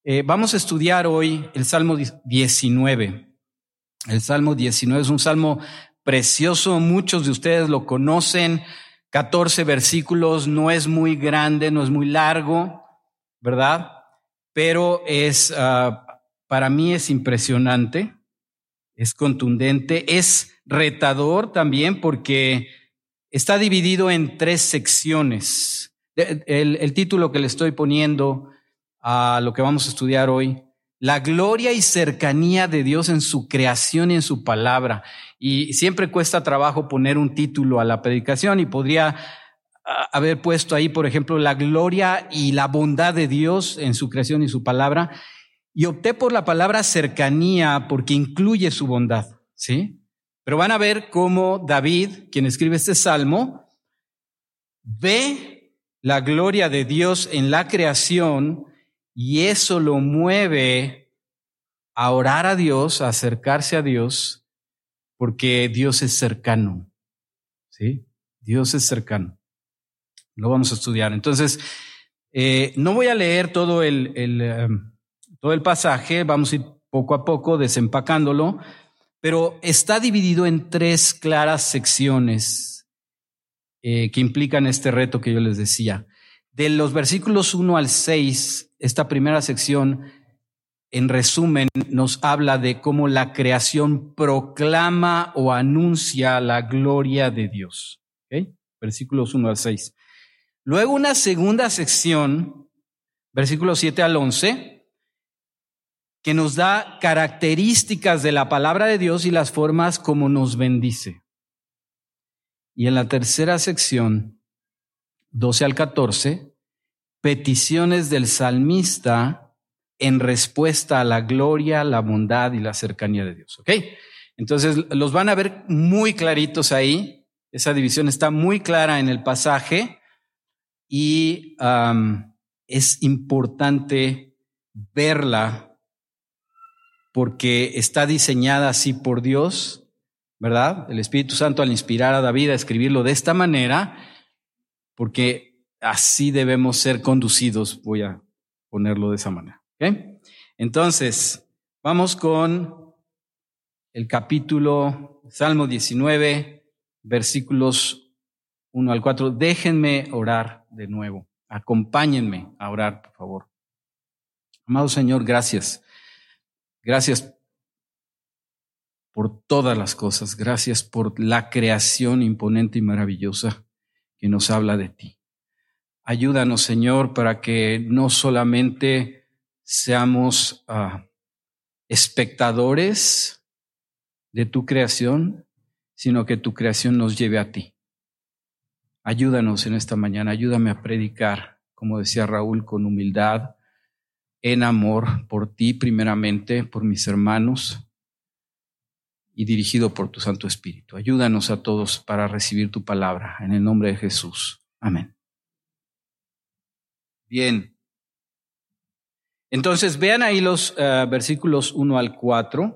Vamos a estudiar hoy el Salmo 19. El Salmo 19 es un salmo precioso, muchos de ustedes lo conocen, 14 versículos, no es muy grande, no es muy largo, ¿verdad? Pero para mí es impresionante, es contundente, es retador también porque está dividido en 3 secciones. El título que le estoy poniendo a lo que vamos a estudiar hoy, la gloria y cercanía de Dios en su creación y en su palabra. Y siempre cuesta trabajo poner un título a la predicación y podría haber puesto ahí, por ejemplo, la gloria y la bondad de Dios en su creación y su palabra. Y opté por la palabra cercanía porque incluye su bondad, ¿sí? Pero van a ver cómo David, quien escribe este salmo, ve la gloria de Dios en la creación y eso lo mueve a orar a Dios, a acercarse a Dios, porque Dios es cercano, ¿sí? Dios es cercano. Lo vamos a estudiar. Entonces, no voy a leer todo el pasaje, vamos a ir poco a poco desempacándolo, pero está dividido en 3 claras secciones que implican este reto que yo les decía. De los versículos 1 al 6, esta primera sección, en resumen, nos habla de cómo la creación proclama o anuncia la gloria de Dios. ¿Okay? Versículos 1 al 6. Luego una segunda sección, versículos 7 al 11, que nos da características de la palabra de Dios y las formas como nos bendice. Y en la tercera sección, 12 al 14, peticiones del salmista en respuesta a la gloria, la bondad y la cercanía de Dios. ¿Ok? Entonces los van a ver muy claritos ahí. Esa división está muy clara en el pasaje y es importante verla porque está diseñada así por Dios, ¿verdad? El Espíritu Santo al inspirar a David a escribirlo de esta manera, porque así debemos ser conducidos, voy a ponerlo de esa manera. ¿Okay? Entonces, vamos con el capítulo, Salmo 19, versículos 1 al 4. Déjenme orar de nuevo. Acompáñenme a orar, por favor. Amado Señor, gracias. Gracias por todas las cosas. Gracias por la creación imponente y maravillosa que nos habla de ti. Ayúdanos, Señor, para que no solamente seamos espectadores de tu creación, sino que tu creación nos lleve a ti. Ayúdanos en esta mañana, ayúdame a predicar, como decía Raúl, con humildad, en amor por ti primeramente, por mis hermanos y dirigido por tu Santo Espíritu. Ayúdanos a todos para recibir tu palabra, en el nombre de Jesús. Amén. Bien. Entonces, vean ahí los versículos 1 al 4.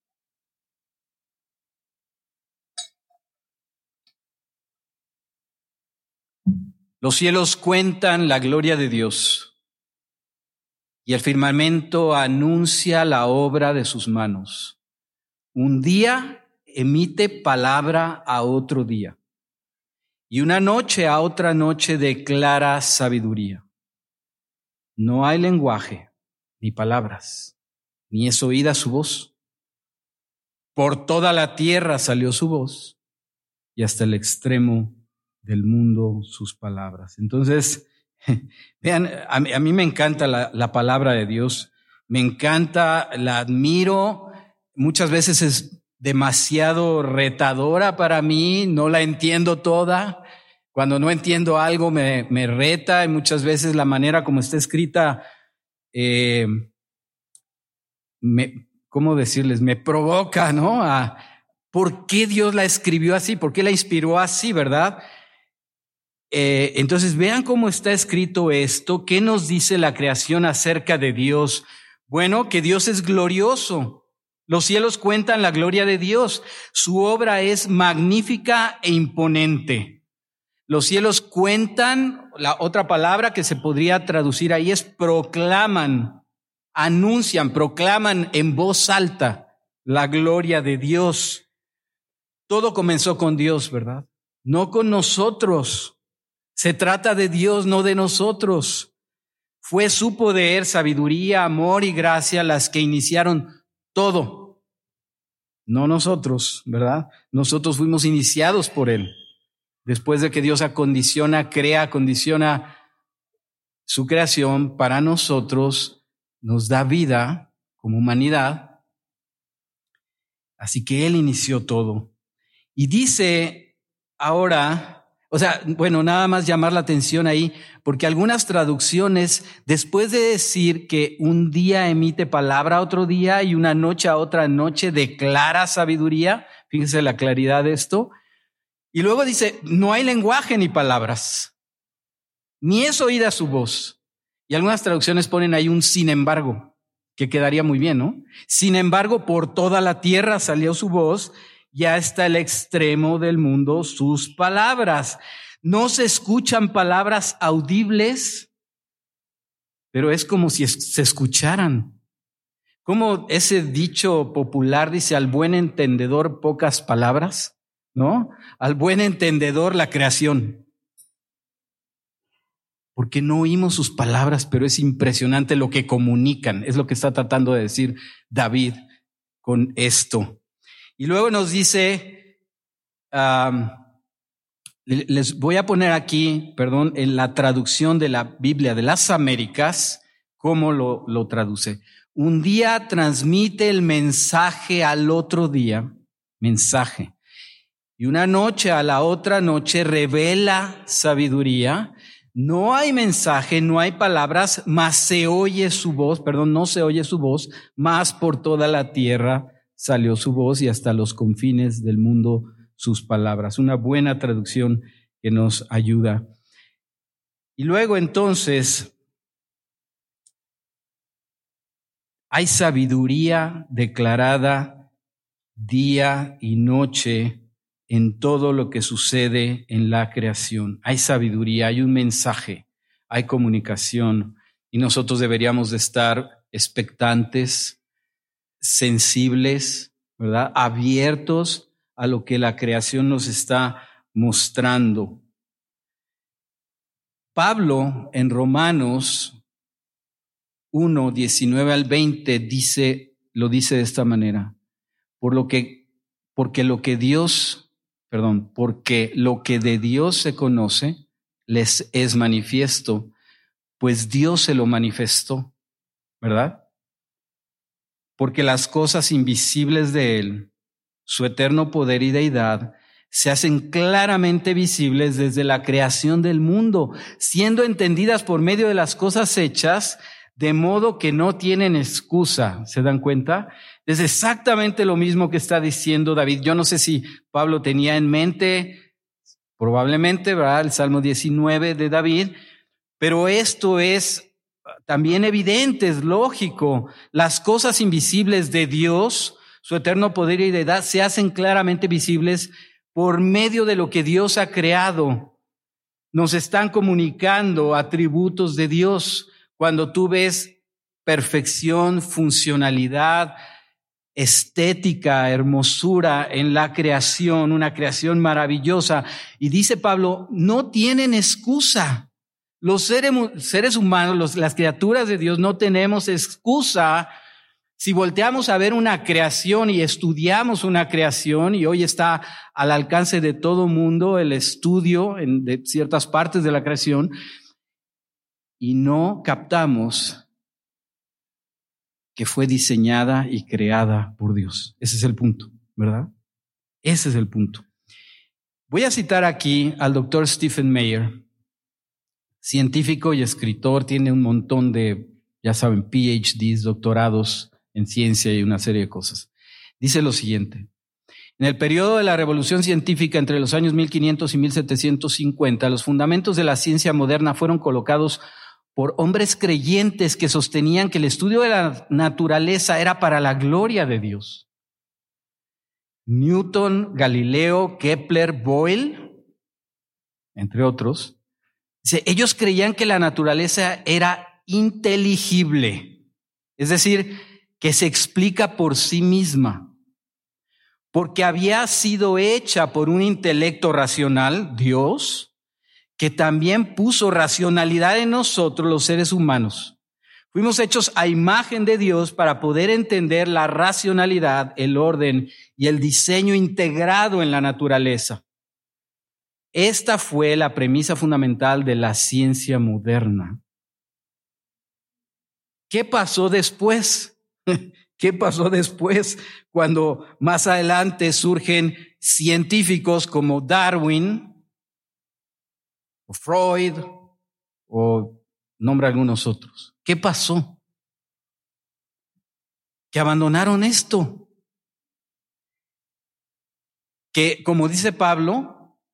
Los cielos cuentan la gloria de Dios y el firmamento anuncia la obra de sus manos. Un día emite palabra a otro día y una noche a otra noche declara sabiduría. No hay lenguaje ni palabras, ni es oída su voz. Por toda la tierra salió su voz y hasta el extremo del mundo sus palabras. Entonces, vean, a mí me encanta la palabra de Dios, me encanta, la admiro, muchas veces es demasiado retadora para mí, no la entiendo toda. Cuando no entiendo algo me reta y muchas veces la manera como está escrita, ¿cómo decirles? Me provoca, ¿no? ¿Por qué Dios la escribió así? ¿Por qué la inspiró así, verdad? Entonces vean cómo está escrito esto. ¿Qué nos dice la creación acerca de Dios? Bueno, que Dios es glorioso. Los cielos cuentan la gloria de Dios. Su obra es magnífica e imponente. Los cielos cuentan, la otra palabra que se podría traducir ahí es proclaman, anuncian, proclaman en voz alta la gloria de Dios. Todo comenzó con Dios, ¿verdad? No con nosotros. Se trata de Dios, no de nosotros. Fue su poder, sabiduría, amor y gracia las que iniciaron todo. No nosotros, ¿verdad? Nosotros fuimos iniciados por Él. Después de que Dios acondiciona su creación para nosotros, nos da vida como humanidad. Así que Él inició todo. Y dice ahora, nada más llamar la atención ahí, porque algunas traducciones, después de decir que un día emite palabra a otro día y una noche a otra noche declara sabiduría, fíjense la claridad de esto, y luego dice, no hay lenguaje ni palabras, ni es oída su voz. Y algunas traducciones ponen ahí un sin embargo, que quedaría muy bien, ¿no? Sin embargo, por toda la tierra salió su voz, y hasta el extremo del mundo sus palabras. No se escuchan palabras audibles, pero es como si se escucharan. Como ese dicho popular dice, al buen entendedor pocas palabras, ¿no? Al buen entendedor la creación. Porque no oímos sus palabras, pero es impresionante lo que comunican. Es lo que está tratando de decir David con esto. Y luego nos dice, les voy a poner aquí, en la traducción de la Biblia de las Américas, cómo lo traduce. Un día transmite el mensaje al otro día, mensaje. Y una noche a la otra noche revela sabiduría. No hay mensaje, no hay palabras, mas se oye su voz, no se oye su voz, mas por toda la tierra salió su voz y hasta los confines del mundo sus palabras. Una buena traducción que nos ayuda. Y luego entonces, hay sabiduría declarada día y noche en todo lo que sucede en la creación. Hay sabiduría, hay un mensaje, hay comunicación y nosotros deberíamos de estar expectantes, sensibles, ¿verdad? Abiertos a lo que la creación nos está mostrando. Pablo en Romanos 1, 19 al 20 lo dice de esta manera, porque lo que de Dios se conoce les es manifiesto, pues Dios se lo manifestó, ¿verdad? Porque las cosas invisibles de Él, su eterno poder y deidad, se hacen claramente visibles desde la creación del mundo, siendo entendidas por medio de las cosas hechas, de modo que no tienen excusa. ¿Se dan cuenta? Es exactamente lo mismo que está diciendo David. Yo no sé si Pablo tenía en mente, probablemente, ¿verdad?, el Salmo 19 de David, pero esto es también evidente, es lógico. Las cosas invisibles de Dios, su eterno poder y deidad, se hacen claramente visibles por medio de lo que Dios ha creado. Nos están comunicando atributos de Dios. Cuando tú ves perfección, funcionalidad, estética, hermosura en la creación, una creación maravillosa. Y dice Pablo, no tienen excusa. Los seres humanos, las criaturas de Dios, no tenemos excusa. Si volteamos a ver una creación y estudiamos una creación, y hoy está al alcance de todo mundo el estudio de ciertas partes de la creación, y no captamos que fue diseñada y creada por Dios. Ese es el punto, ¿verdad? Ese es el punto. Voy a citar aquí al doctor Stephen Meyer, científico y escritor, tiene un montón de, ya saben, PhDs, doctorados en ciencia y una serie de cosas. Dice lo siguiente: en el periodo de la revolución científica entre los años 1500 y 1750, los fundamentos de la ciencia moderna fueron colocados por hombres creyentes que sostenían que el estudio de la naturaleza era para la gloria de Dios. Newton, Galileo, Kepler, Boyle, entre otros. Ellos creían que la naturaleza era inteligible, Es decir, que se explica por sí misma, porque había sido hecha por un intelecto racional, Dios, que también puso racionalidad en nosotros, los seres humanos. Fuimos hechos a imagen de Dios para poder entender la racionalidad, el orden y el diseño integrado en la naturaleza. Esta fue la premisa fundamental de la ciencia moderna. ¿Qué pasó después? ¿Qué pasó después cuando más adelante surgen científicos como Darwin o Freud o nombra algunos otros? ¿Qué pasó? Que abandonaron esto. Que, como dice Pablo,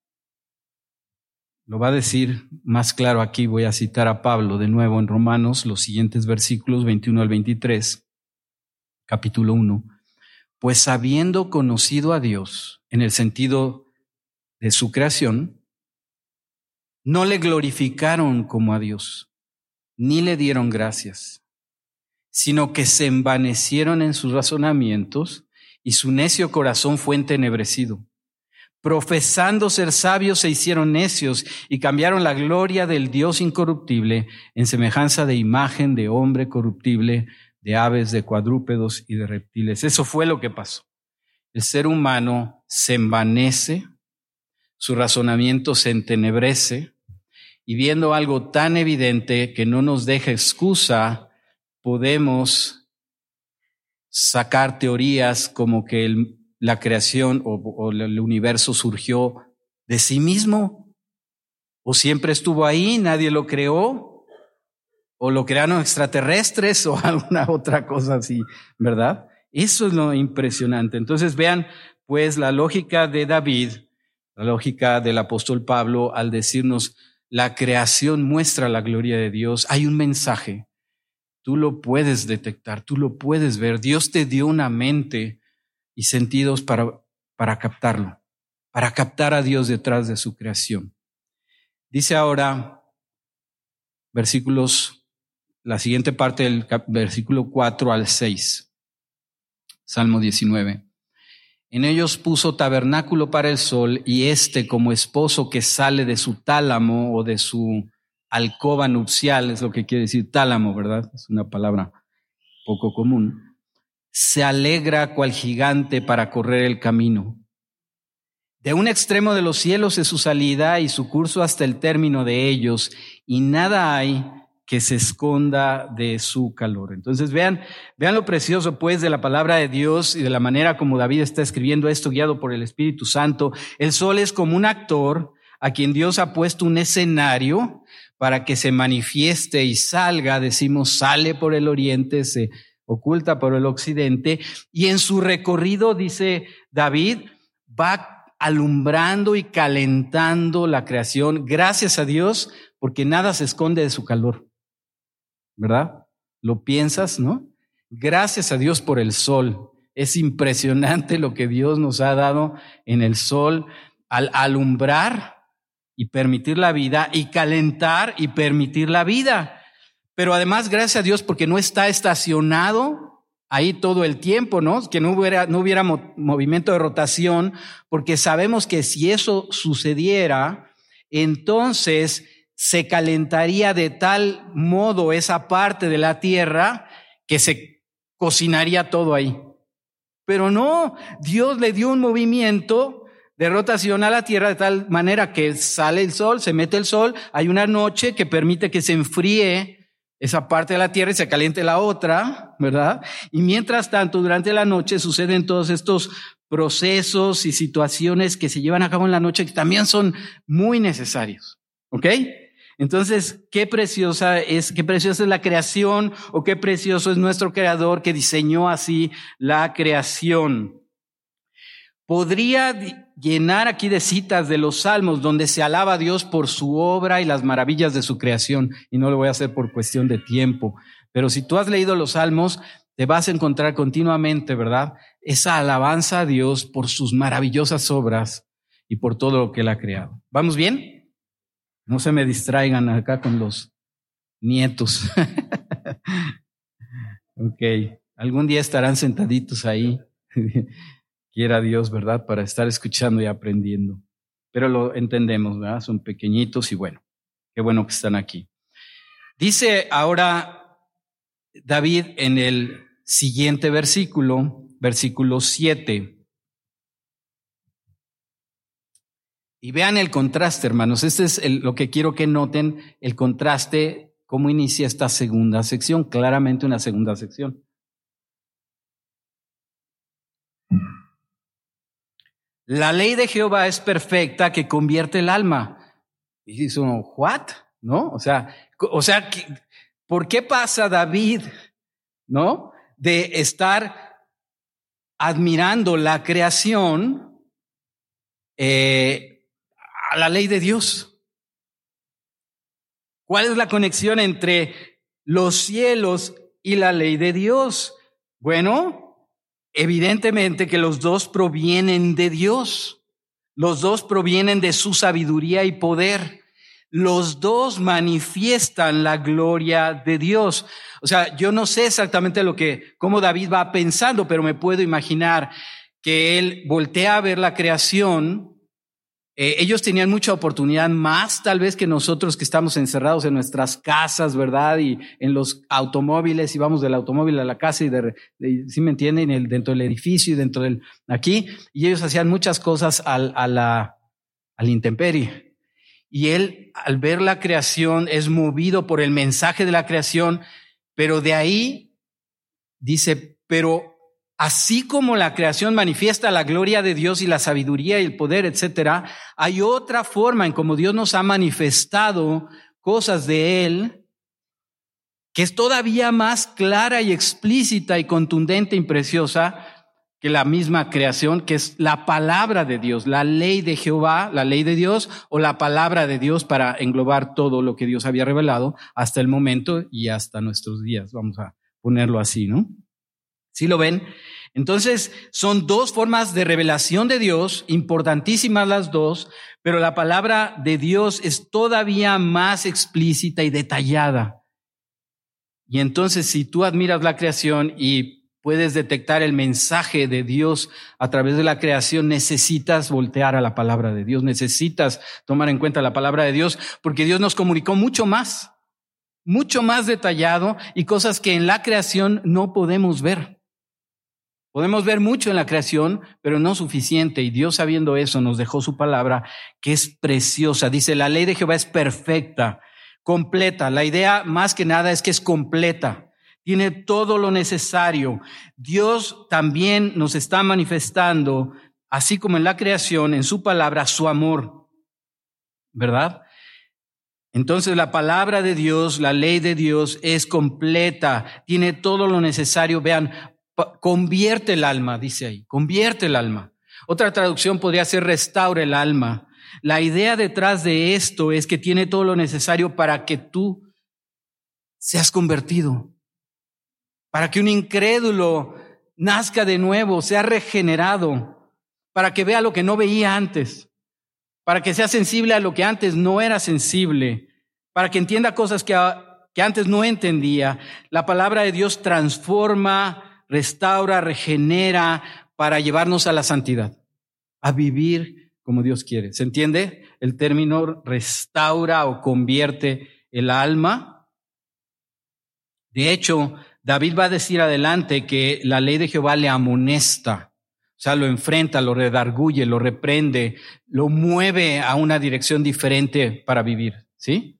lo va a decir más claro aquí, voy a citar a Pablo de nuevo en Romanos, los siguientes versículos 21 al 23, capítulo 1. Pues habiendo conocido a Dios en el sentido de su creación, no le glorificaron como a Dios, ni le dieron gracias, sino que se envanecieron en sus razonamientos y su necio corazón fue entenebrecido. Profesando ser sabios se hicieron necios y cambiaron la gloria del Dios incorruptible en semejanza de imagen de hombre corruptible, de aves, de cuadrúpedos y de reptiles. Eso fue lo que pasó. El ser humano se envanece, su razonamiento se entenebrece y viendo algo tan evidente que no nos deja excusa, podemos sacar teorías como que la creación o el universo surgió de sí mismo, o siempre estuvo ahí, nadie lo creó, o lo crearon extraterrestres o alguna otra cosa así, ¿verdad? Eso es lo impresionante. Entonces vean pues la lógica de David, la lógica del apóstol Pablo al decirnos la creación muestra la gloria de Dios. Hay un mensaje, tú lo puedes detectar, tú lo puedes ver. Dios te dio una mente y sentidos para captarlo, para captar a Dios detrás de su creación. Dice ahora la siguiente parte del versículo 4 al 6, Salmo 19. En ellos puso tabernáculo para el sol y como esposo que sale de su tálamo o de su alcoba nupcial, es lo que quiere decir tálamo, ¿verdad? Es una palabra poco común. Se alegra cual gigante para correr el camino. De un extremo de los cielos es su salida y su curso hasta el término de ellos, y nada hay que se esconda de su calor. Entonces vean lo precioso pues de la palabra de Dios y de la manera como David está escribiendo esto guiado por el Espíritu Santo. El sol es como un actor a quien Dios ha puesto un escenario para que se manifieste y salga. Decimos sale por el oriente, se oculta por el occidente, y en su recorrido, dice David, va alumbrando y calentando la creación, gracias a Dios, porque nada se esconde de su calor, ¿verdad? ¿Lo piensas, no? Gracias a Dios por el sol. Es impresionante lo que Dios nos ha dado en el sol al alumbrar y permitir la vida, y calentar y permitir la vida. Pero además, gracias a Dios, porque no está estacionado ahí todo el tiempo, ¿no? Que no hubiera movimiento de rotación, porque sabemos que si eso sucediera, entonces se calentaría de tal modo esa parte de la tierra que se cocinaría todo ahí. Pero no, Dios le dio un movimiento de rotación a la tierra de tal manera que sale el sol, se mete el sol, hay una noche que permite que se enfríe esa parte de la tierra y se caliente la otra, ¿verdad? Y mientras tanto, durante la noche suceden todos estos procesos y situaciones que se llevan a cabo en la noche que también son muy necesarios, ¿ok? Entonces, qué preciosa es la creación, o qué precioso es nuestro Creador que diseñó así la creación. Podría llenar aquí de citas de los salmos donde se alaba a Dios por su obra y las maravillas de su creación, y no lo voy a hacer por cuestión de tiempo, pero si tú has leído los salmos te vas a encontrar continuamente, ¿verdad? Esa alabanza a Dios por sus maravillosas obras y por todo lo que Él ha creado. ¿Vamos bien? No se me distraigan acá con los nietos. Ok, algún día estarán sentaditos ahí, quiera Dios, ¿verdad? Para estar escuchando y aprendiendo. Pero lo entendemos, ¿verdad? Son pequeñitos y bueno, qué bueno que están aquí. Dice ahora David en el siguiente versículo, versículo 7. Y vean el contraste, hermanos. Este es lo que quiero que noten, el contraste, cómo inicia esta segunda sección, claramente una segunda sección. La ley de Jehová es perfecta que convierte el alma. Y dice uno, ¿what? ¿No? O sea, ¿por qué pasa David, no? De estar admirando la creación a la ley de Dios. ¿Cuál es la conexión entre los cielos y la ley de Dios? Bueno, evidentemente que los dos provienen de Dios. Los dos provienen de su sabiduría y poder. Los dos manifiestan la gloria de Dios. O sea, yo no sé exactamente cómo David va pensando, pero me puedo imaginar que él voltea a ver la creación. Ellos tenían mucha oportunidad, más tal vez que nosotros que estamos encerrados en nuestras casas, ¿verdad? Y en los automóviles, y vamos del automóvil a la casa y ¿sí me entienden? Dentro del edificio y dentro del aquí. Y ellos hacían muchas cosas al intemperie. Y él, al ver la creación, es movido por el mensaje de la creación, pero de ahí dice, pero así como la creación manifiesta la gloria de Dios y la sabiduría y el poder, etcétera, hay otra forma en cómo Dios nos ha manifestado cosas de Él que es todavía más clara y explícita y contundente y preciosa que la misma creación, que es la palabra de Dios, la ley de Jehová, la ley de Dios, o la palabra de Dios para englobar todo lo que Dios había revelado hasta el momento y hasta nuestros días. Vamos a ponerlo así, ¿no? ¿Sí lo ven? Entonces, son dos formas de revelación de Dios, importantísimas las dos, pero la palabra de Dios es todavía más explícita y detallada. Y entonces, si tú admiras la creación y puedes detectar el mensaje de Dios a través de la creación, necesitas voltear a la palabra de Dios, necesitas tomar en cuenta la palabra de Dios, porque Dios nos comunicó mucho más detallado y cosas que en la creación no podemos ver. Podemos ver mucho en la creación, pero no suficiente. Y Dios, sabiendo eso, nos dejó su palabra, que es preciosa. Dice, la ley de Jehová es perfecta, completa. La idea más que nada es que es completa. Tiene todo lo necesario. Dios también nos está manifestando, así como en la creación, en su palabra, su amor. ¿Verdad? Entonces la palabra de Dios, la ley de Dios es completa. Tiene todo lo necesario. Vean, convierte el alma, dice ahí, convierte el alma. Otra traducción podría ser restaura el alma. La idea detrás de esto es que tiene todo lo necesario para que tú seas convertido, para que un incrédulo nazca de nuevo, sea regenerado, para que vea lo que no veía antes, para que sea sensible a lo que antes no era sensible, para que entienda cosas que antes no entendía. La palabra de Dios transforma, restaura, regenera para llevarnos a la santidad, a vivir como Dios quiere. ¿Se entiende? El término restaura o convierte el alma. De hecho, David va a decir adelante que la ley de Jehová le amonesta, o sea, lo enfrenta, lo redarguye, lo reprende, lo mueve a una dirección diferente para vivir, ¿sí?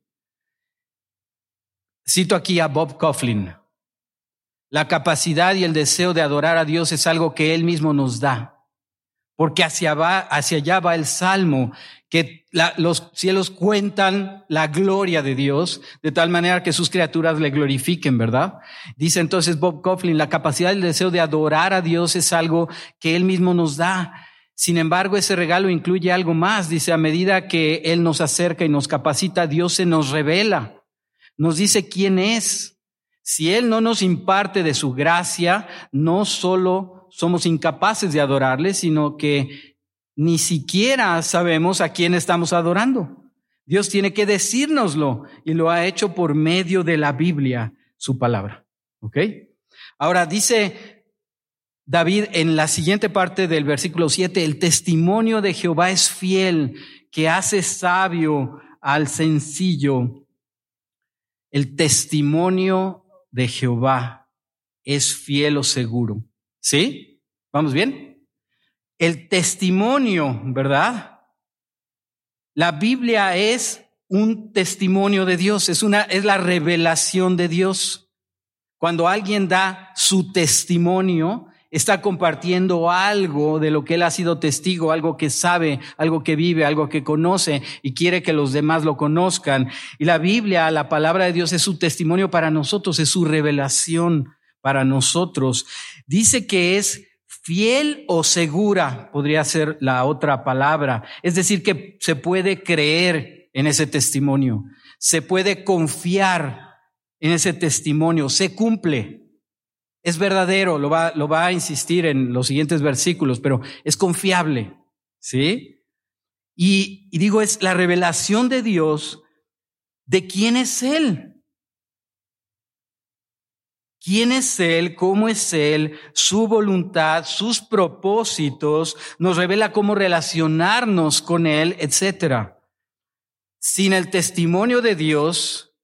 Cito aquí a Bob Coughlin. La capacidad y el deseo de adorar a Dios es algo que Él mismo nos da, porque hacia allá va el Salmo, que los cielos cuentan la gloria de Dios, de tal manera que sus criaturas le glorifiquen, ¿verdad? Dice entonces Bob Coughlin, la capacidad y el deseo de adorar a Dios es algo que Él mismo nos da. Sin embargo, ese regalo incluye algo más. Dice, a medida que Él nos acerca y nos capacita, Dios se nos revela, nos dice quién es. Si Él no nos imparte de su gracia, no solo somos incapaces de adorarle, sino que ni siquiera sabemos a quién estamos adorando. Dios tiene que decírnoslo y lo ha hecho por medio de la Biblia, su palabra. ¿Ok? Ahora dice David en la siguiente parte del versículo 7, el testimonio de Jehová es fiel, que hace sabio al sencillo. El testimonio de Jehová es fiel o seguro. ¿Sí? ¿Vamos bien? El testimonio, ¿verdad? La Biblia es un testimonio de Dios, es la revelación de Dios. Cuando alguien da su testimonio, está compartiendo algo de lo que él ha sido testigo, algo que sabe, algo que vive, algo que conoce y quiere que los demás lo conozcan. Y la Biblia, la palabra de Dios, es su testimonio para nosotros, es su revelación para nosotros. Dice que es fiel o segura, podría ser la otra palabra. Es decir, que se puede creer en ese testimonio, se puede confiar en ese testimonio, se cumple. Es verdadero, lo va a insistir en los siguientes versículos, pero es confiable, ¿sí? Y digo, es la revelación de Dios de quién es Él. ¿Quién es Él? ¿Cómo es Él? Su voluntad, sus propósitos, nos revela cómo relacionarnos con Él, etcétera. Sin el testimonio de Dios,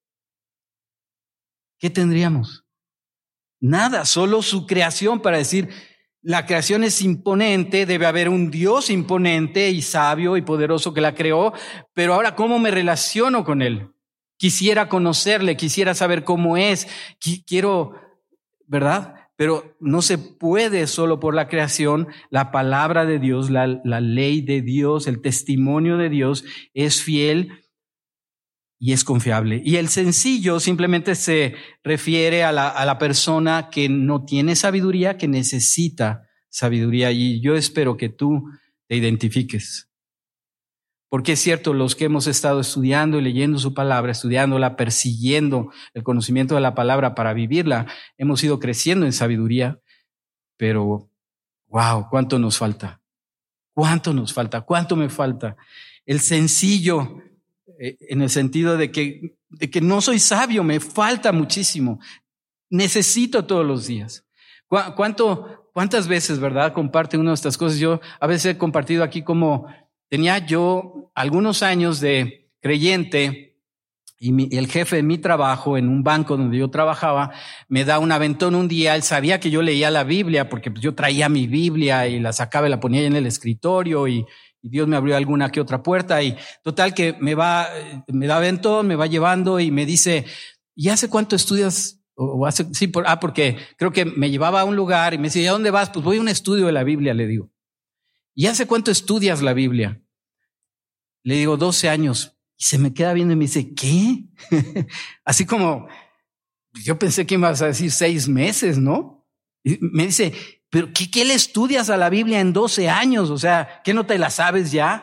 ¿qué tendríamos? Nada, solo su creación para decir, la creación es imponente, debe haber un Dios imponente y sabio y poderoso que la creó, pero ahora, ¿cómo me relaciono con Él? Quisiera conocerle, quisiera saber cómo es, quiero, ¿verdad? Pero no se puede solo por la creación. La palabra de Dios, la ley de Dios, el testimonio de Dios es fiel y es confiable. Y el sencillo simplemente se refiere a la persona que no tiene sabiduría, que necesita sabiduría. Y yo espero que tú te identifiques. Porque es cierto, los que hemos estado estudiando y leyendo su palabra, estudiándola, persiguiendo el conocimiento de la palabra para vivirla, hemos ido creciendo en sabiduría. Pero, wow, ¿cuánto nos falta? ¿Cuánto nos falta? ¿Cuánto me falta? El sencillo, en el sentido de que no soy sabio, me falta muchísimo. Necesito todos los días. ¿Cuántas veces, verdad, comparte una de estas cosas? Yo a veces he compartido aquí como tenía yo algunos años de creyente y el jefe de mi trabajo en un banco donde yo trabajaba me da un aventón un día. Él sabía que yo leía la Biblia porque yo traía mi Biblia y la sacaba y la ponía en el escritorio y Dios me abrió alguna que otra puerta y total que me da aventón, me va llevando y me dice, ¿y hace cuánto estudias? Porque creo que me llevaba a un lugar y me decía, ¿y a dónde vas? Pues voy a un estudio de la Biblia, le digo. ¿Y hace cuánto estudias la Biblia? Le digo, 12 años. Y se me queda viendo y me dice, ¿qué? Así como, yo pensé que ibas a decir 6 meses, ¿no? Y me dice, ¿pero qué le estudias a la Biblia en 12 años? O sea, ¿qué no te la sabes ya?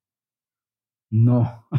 No.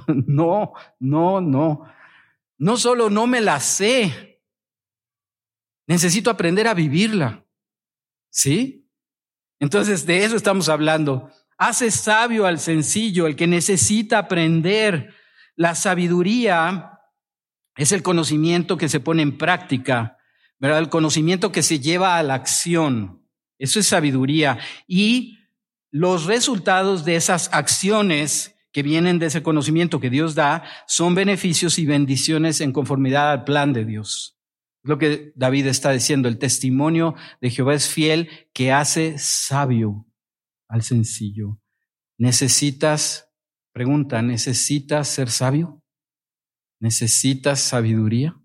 No solo no me la sé, necesito aprender a vivirla. ¿Sí? Entonces, de eso estamos hablando. Hace sabio al sencillo, el que necesita aprender. La sabiduría es el conocimiento que se pone en práctica, ¿verdad? El conocimiento que se lleva a la acción. Eso es sabiduría. Y los resultados de esas acciones que vienen de ese conocimiento que Dios da son beneficios y bendiciones en conformidad al plan de Dios. Es lo que David está diciendo. El testimonio de Jehová es fiel, que hace sabio al sencillo. ¿Necesitas ser sabio? ¿Necesitas sabiduría?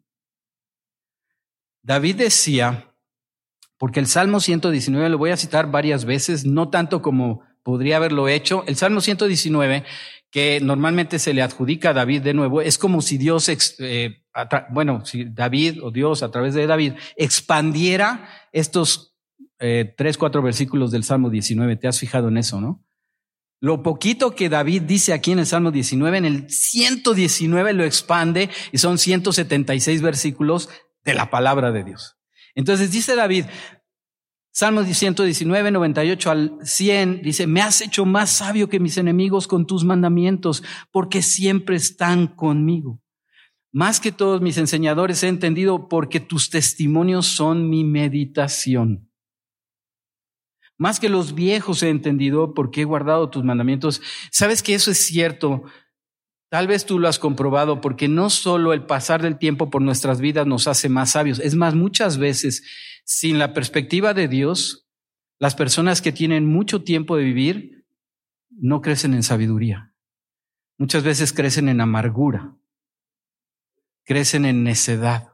David decía, porque el Salmo 119 lo voy a citar varias veces, no tanto como podría haberlo hecho. El Salmo 119, que normalmente se le adjudica a David de nuevo, es como si Dios, si David o Dios a través de David expandiera estos 3-4 versículos del Salmo 19. ¿Te has fijado en eso, no? Lo poquito que David dice aquí en el Salmo 19, en el 119 lo expande y son 176 versículos de la palabra de Dios. Entonces dice David, Salmo 119, 98 al 100, dice, me has hecho más sabio que mis enemigos con tus mandamientos, porque siempre están conmigo. Más que todos mis enseñadores he entendido porque tus testimonios son mi meditación. Más que los viejos he entendido porque he guardado tus mandamientos. ¿Sabes que eso es cierto? Tal vez tú lo has comprobado porque no solo el pasar del tiempo por nuestras vidas nos hace más sabios. Es más, muchas veces, sin la perspectiva de Dios, las personas que tienen mucho tiempo de vivir no crecen en sabiduría. Muchas veces crecen en amargura, crecen en necedad.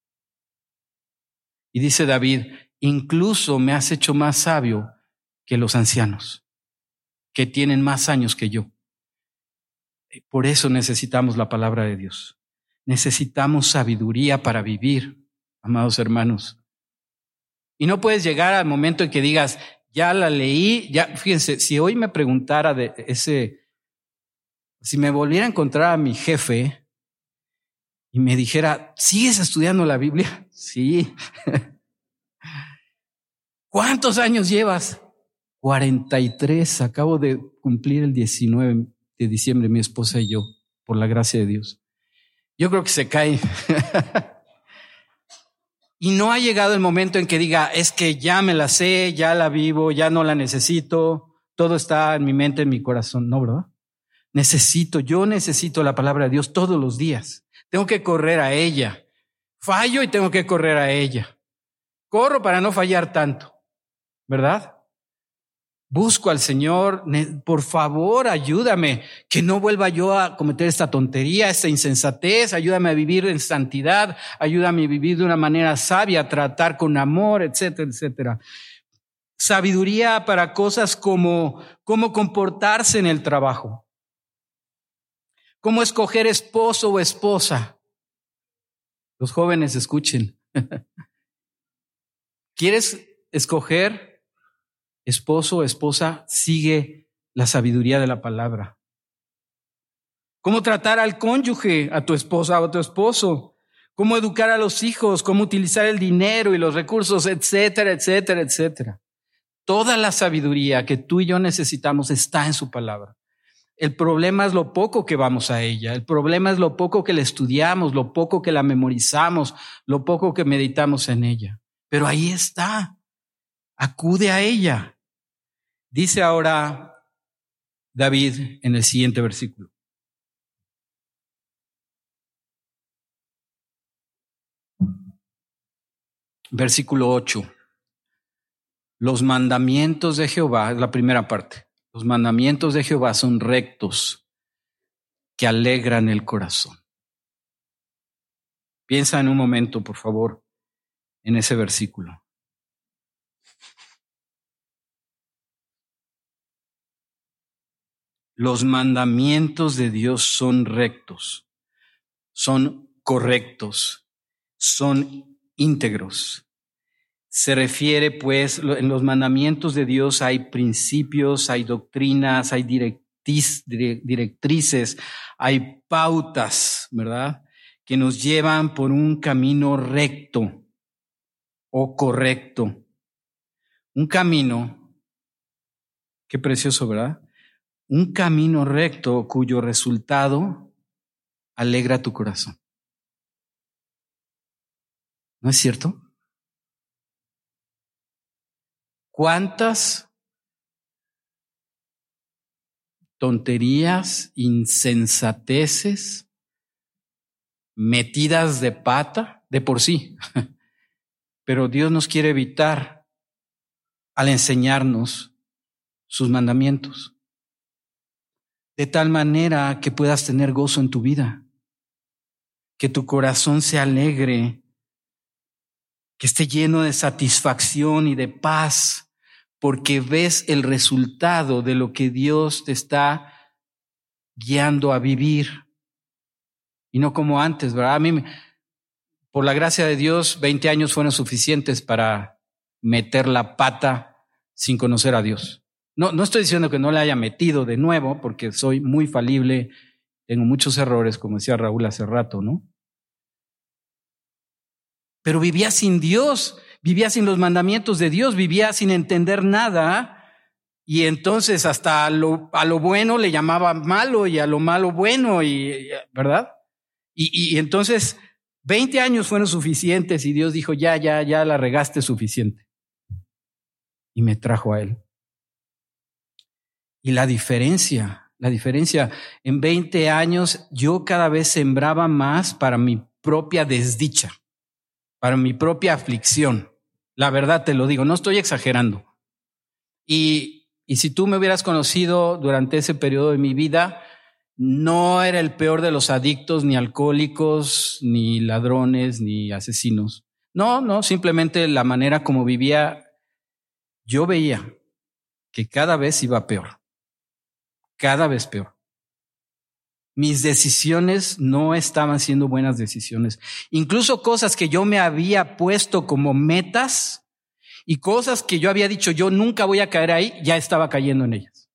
Y dice David, incluso me has hecho más sabio que los ancianos, que tienen más años que yo. Por eso necesitamos la palabra de Dios. Necesitamos sabiduría para vivir, amados hermanos. Y no puedes llegar al momento en que digas, ya la leí, ya, fíjense, si hoy me preguntara si me volviera a encontrar a mi jefe y me dijera, ¿sigues estudiando la Biblia? Sí. ¿Cuántos años llevas? 43, acabo de cumplir el 19 de diciembre, mi esposa y yo, por la gracia de Dios. Yo creo que se cae. Y no ha llegado el momento en que diga, es que ya me la sé, ya la vivo, ya no la necesito, todo está en mi mente, en mi corazón. No, ¿verdad? Yo necesito la palabra de Dios todos los días. Tengo que correr a ella. Fallo y tengo que correr a ella. Corro para no fallar tanto, ¿verdad? Busco al Señor, por favor, ayúdame, que no vuelva yo a cometer esta tontería, esta insensatez, ayúdame a vivir en santidad, ayúdame a vivir de una manera sabia, a tratar con amor, etcétera, etcétera. Sabiduría para cosas como cómo comportarse en el trabajo, cómo escoger esposo o esposa. Los jóvenes escuchen. ¿Quieres escoger esposo o esposa? Sigue la sabiduría de la palabra. Cómo tratar al cónyuge, a tu esposa o a tu esposo. Cómo educar a los hijos, cómo utilizar el dinero y los recursos, etcétera, etcétera, etcétera. Toda la sabiduría que tú y yo necesitamos está en su palabra. El problema es lo poco que vamos a ella. El problema es lo poco que la estudiamos, lo poco que la memorizamos, lo poco que meditamos en ella. Pero ahí está. Acude a ella. Dice ahora David en el siguiente versículo. Versículo 8. Los mandamientos de Jehová, es la primera parte. Los mandamientos de Jehová son rectos, que alegran el corazón. Piensa en un momento, por favor, en ese versículo. Los mandamientos de Dios son rectos, son correctos, son íntegros. Se refiere, pues, en los mandamientos de Dios hay principios, hay doctrinas, hay directrices, hay pautas, ¿verdad?, que nos llevan por un camino recto o correcto. Un camino, qué precioso, ¿verdad? Un camino recto cuyo resultado alegra tu corazón. ¿No es cierto? ¿Cuántas tonterías, insensateces, metidas de pata de por sí? Pero Dios nos quiere evitar al enseñarnos sus mandamientos, de tal manera que puedas tener gozo en tu vida, que tu corazón se alegre, que esté lleno de satisfacción y de paz, porque ves el resultado de lo que Dios te está guiando a vivir. Y no como antes, ¿verdad? A mí, por la gracia de Dios, 20 años fueron suficientes para meter la pata sin conocer a Dios. No estoy diciendo que no le haya metido de nuevo, porque soy muy falible, tengo muchos errores, como decía Raúl hace rato, ¿no? Pero vivía sin Dios, vivía sin los mandamientos de Dios, vivía sin entender nada, y entonces hasta a lo bueno le llamaba malo y a lo malo bueno, ¿verdad? Y entonces 20 años fueron suficientes y Dios dijo, ya la regaste suficiente. Y me trajo a Él. Y la diferencia, en 20 años yo cada vez sembraba más para mi propia desdicha, para mi propia aflicción. La verdad te lo digo, no estoy exagerando. Y si tú me hubieras conocido durante ese periodo de mi vida, no era el peor de los adictos, ni alcohólicos, ni ladrones, ni asesinos. No, simplemente la manera como vivía, yo veía que cada vez iba peor. Cada vez peor. Mis decisiones no estaban siendo buenas decisiones. Incluso cosas que yo me había puesto como metas y cosas que yo había dicho yo nunca voy a caer ahí, ya estaba cayendo en ellas.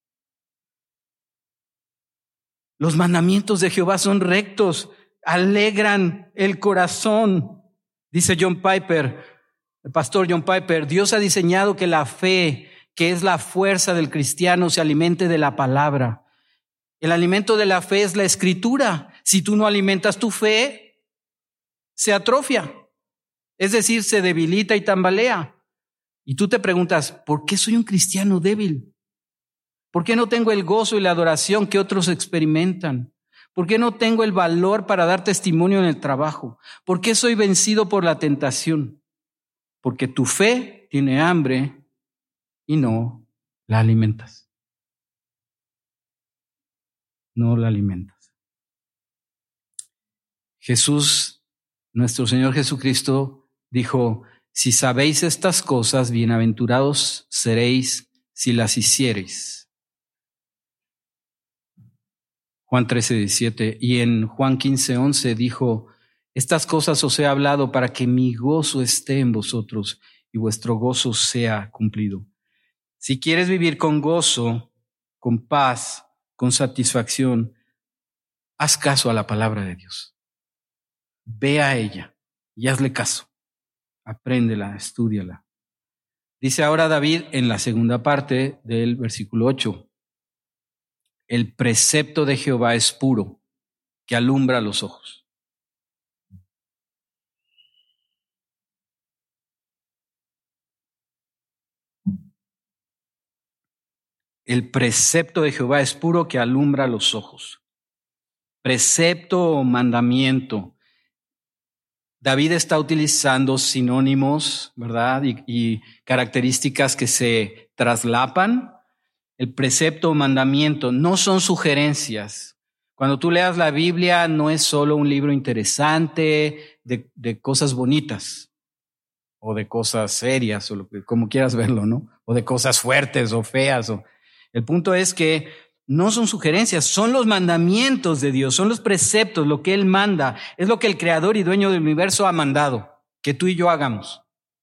Los mandamientos de Jehová son rectos, alegran el corazón. Dice John Piper, el pastor John Piper, Dios ha diseñado que la fe, que es la fuerza del cristiano, se alimente de la palabra. El alimento de la fe es la escritura. Si tú no alimentas tu fe, se atrofia. Es decir, se debilita y tambalea. Y tú te preguntas, ¿por qué soy un cristiano débil? ¿Por qué no tengo el gozo y la adoración que otros experimentan? ¿Por qué no tengo el valor para dar testimonio en el trabajo? ¿Por qué soy vencido por la tentación? Porque tu fe tiene hambre y no la alimentas. No la alimentas. Jesús, nuestro Señor Jesucristo, dijo, si sabéis estas cosas, bienaventurados seréis si las hiciereis. Juan 13:17, y en Juan 15:11 dijo, estas cosas os he hablado para que mi gozo esté en vosotros y vuestro gozo sea cumplido. Si quieres vivir con gozo, con paz, con satisfacción, haz caso a la palabra de Dios. Ve a ella y hazle caso. Apréndela, estúdiala. Dice ahora David en la segunda parte del versículo 8, el precepto de Jehová es puro, que alumbra los ojos. El precepto de Jehová es puro, que alumbra los ojos. Precepto o mandamiento. David está utilizando sinónimos, ¿verdad? Y características que se traslapan. El precepto o mandamiento no son sugerencias. Cuando tú leas la Biblia no es solo un libro interesante de cosas bonitas o de cosas serias o como quieras verlo, ¿no? O de cosas fuertes o feas. El punto es que no son sugerencias, son los mandamientos de Dios, son los preceptos, lo que Él manda, es lo que el Creador y Dueño del universo ha mandado, que tú y yo hagamos.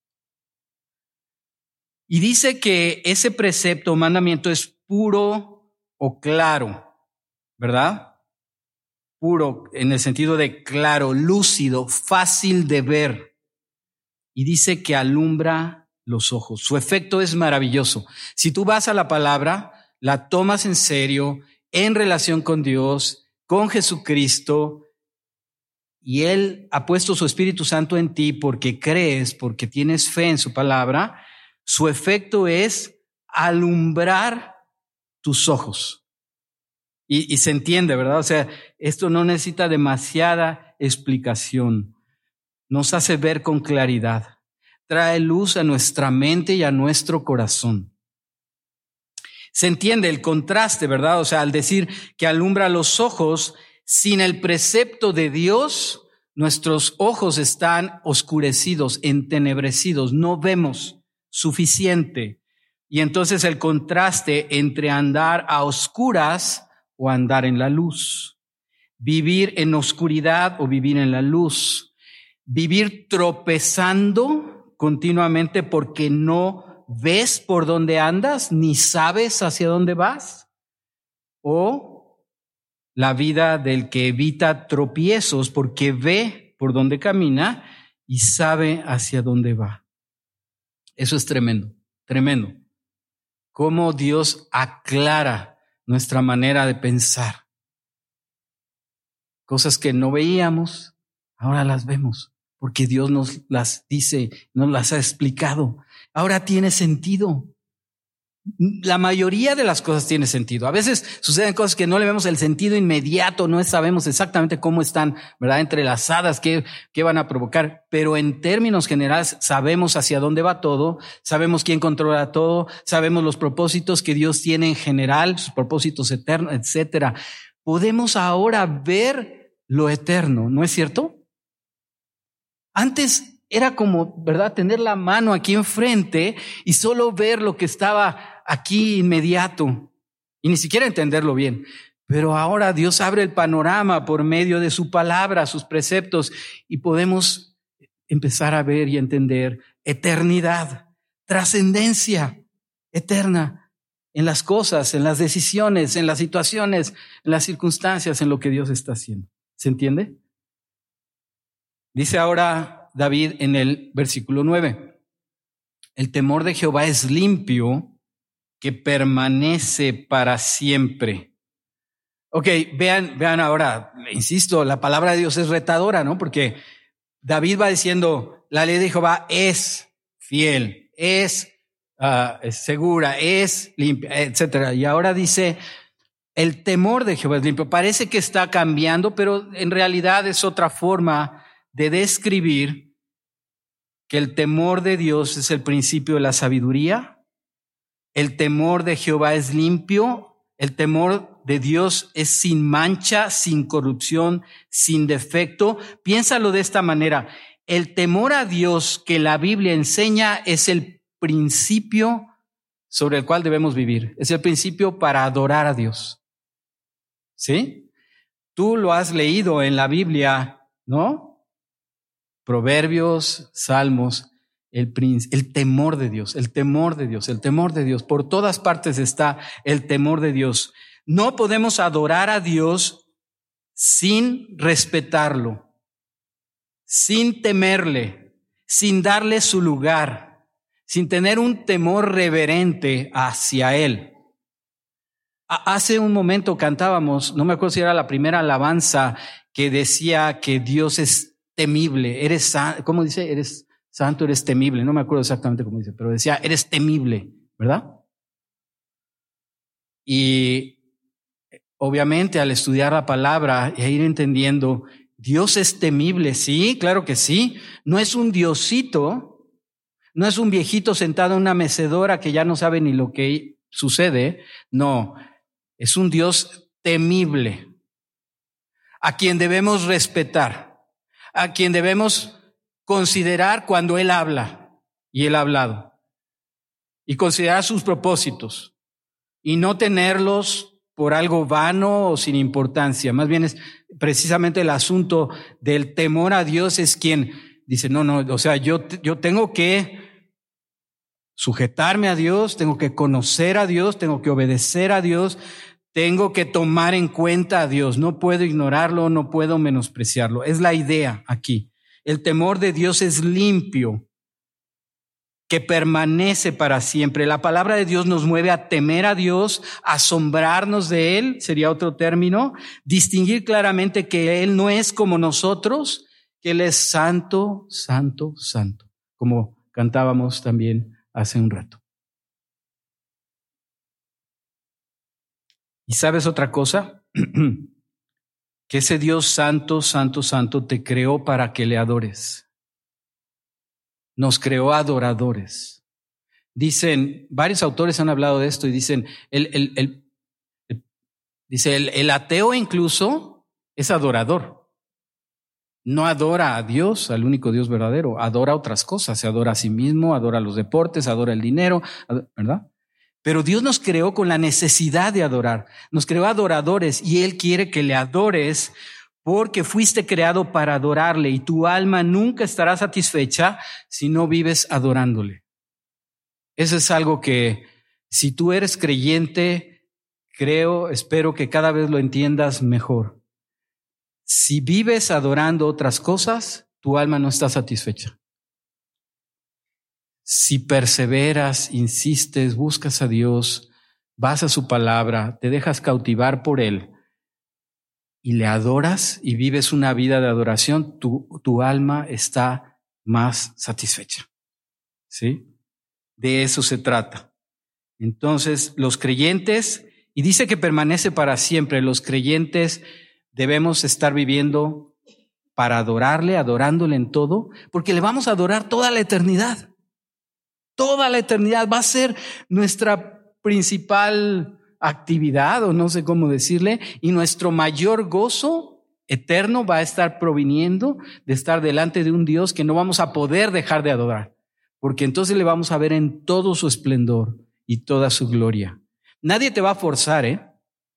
Y dice que ese precepto o mandamiento es puro o claro, ¿verdad? Puro en el sentido de claro, lúcido, fácil de ver. Y dice que alumbra los ojos. Su efecto es maravilloso. Si tú vas a la palabra, la tomas en serio, en relación con Dios, con Jesucristo, y Él ha puesto su Espíritu Santo en ti porque crees, porque tienes fe en su palabra, su efecto es alumbrar tus ojos. Y se entiende, ¿verdad? O sea, esto no necesita demasiada explicación. Nos hace ver con claridad. Trae luz a nuestra mente y a nuestro corazón. Se entiende el contraste, ¿verdad? O sea, al decir que alumbra los ojos, sin el precepto de Dios, nuestros ojos están oscurecidos, entenebrecidos, no vemos suficiente. Y entonces el contraste entre andar a oscuras o andar en la luz. Vivir en oscuridad o vivir en la luz. Vivir tropezando continuamente porque no ves por dónde andas ni sabes hacia dónde vas. O la vida del que evita tropiezos porque ve por dónde camina y sabe hacia dónde va. Eso es tremendo, tremendo. Cómo Dios aclara nuestra manera de pensar. Cosas que no veíamos, ahora las vemos, porque Dios nos las dice, nos las ha explicado. Ahora tiene sentido. La mayoría de las cosas tiene sentido. A veces suceden cosas que no le vemos el sentido inmediato, no sabemos exactamente cómo están, ¿verdad?, entrelazadas, qué van a provocar. Pero en términos generales sabemos hacia dónde va todo, sabemos quién controla todo, sabemos los propósitos que Dios tiene en general, sus propósitos eternos, etcétera. Podemos ahora ver lo eterno, ¿no es cierto? Antes era como, ¿verdad?, tener la mano aquí enfrente y solo ver lo que estaba aquí inmediato y ni siquiera entenderlo bien. Pero ahora Dios abre el panorama por medio de su palabra, sus preceptos, y podemos empezar a ver y entender eternidad, trascendencia eterna en las cosas, en las decisiones, en las situaciones, en las circunstancias, en lo que Dios está haciendo. ¿Se entiende? Dice ahora David en el versículo 9, el temor de Jehová es limpio, que permanece para siempre. Ok, vean ahora, insisto, la palabra de Dios es retadora, ¿no? Porque David va diciendo, la ley de Jehová es fiel, es segura, es limpia, etcétera. Y ahora dice, el temor de Jehová es limpio. Parece que está cambiando, pero en realidad es otra forma de describir que el temor de Dios es el principio de la sabiduría. El temor de Jehová es limpio. El temor de Dios es sin mancha, sin corrupción, sin defecto. Piénsalo de esta manera. El temor a Dios que la Biblia enseña es el principio sobre el cual debemos vivir. Es el principio para adorar a Dios. ¿Sí? Tú lo has leído en la Biblia, ¿no? Proverbios, Salmos. El temor de Dios, el temor de Dios, el temor de Dios. Por todas partes está el temor de Dios. No podemos adorar a Dios sin respetarlo, sin temerle, sin darle su lugar, sin tener un temor reverente hacia Él. Hace un momento cantábamos, no me acuerdo si era la primera alabanza, que decía que Dios es temible. ¿Cómo dice? Eres santo, eres temible. No me acuerdo exactamente cómo dice, pero decía, eres temible, ¿verdad? Y obviamente al estudiar la palabra e ir entendiendo, Dios es temible, sí, claro que sí. No es un diosito, no es un viejito sentado en una mecedora que ya no sabe ni lo que sucede. No, es un Dios temible, a quien debemos respetar, a quien debemos considerar cuando Él habla, y Él ha hablado, y considerar sus propósitos, y no tenerlos por algo vano o sin importancia. Más bien es precisamente el asunto del temor a Dios, es quien dice, no, o sea, yo tengo que sujetarme a Dios, tengo que conocer a Dios, tengo que obedecer a Dios, tengo que tomar en cuenta a Dios, no puedo ignorarlo, no puedo menospreciarlo. Es la idea aquí. El temor de Dios es limpio, que permanece para siempre. La palabra de Dios nos mueve a temer a Dios, a asombrarnos de Él, sería otro término, distinguir claramente que Él no es como nosotros, que Él es santo, santo, santo, como cantábamos también hace un rato. ¿Y sabes otra cosa? Que ese Dios santo, santo, santo te creó para que le adores. Nos creó adoradores. Dicen, varios autores han hablado de esto y dicen, el ateo incluso es adorador. No adora a Dios, al único Dios verdadero, adora otras cosas, se adora a sí mismo, adora los deportes, adora el dinero, ¿verdad? Pero Dios nos creó con la necesidad de adorar, nos creó adoradores y Él quiere que le adores porque fuiste creado para adorarle y tu alma nunca estará satisfecha si no vives adorándole. Eso es algo que si tú eres creyente, espero que cada vez lo entiendas mejor. Si vives adorando otras cosas, tu alma no está satisfecha. Si perseveras, insistes, buscas a Dios, vas a su palabra, te dejas cautivar por Él y le adoras y vives una vida de adoración, tu alma está más satisfecha. ¿Sí? De eso se trata. Entonces, los creyentes, y dice que permanece para siempre, los creyentes debemos estar viviendo para adorarle, adorándole en todo, porque le vamos a adorar toda la eternidad. Toda la eternidad va a ser nuestra principal actividad, o no sé cómo decirle, y nuestro mayor gozo eterno va a estar proviniendo de estar delante de un Dios que no vamos a poder dejar de adorar, porque entonces le vamos a ver en todo su esplendor y toda su gloria. Nadie te va a forzar, ¿eh?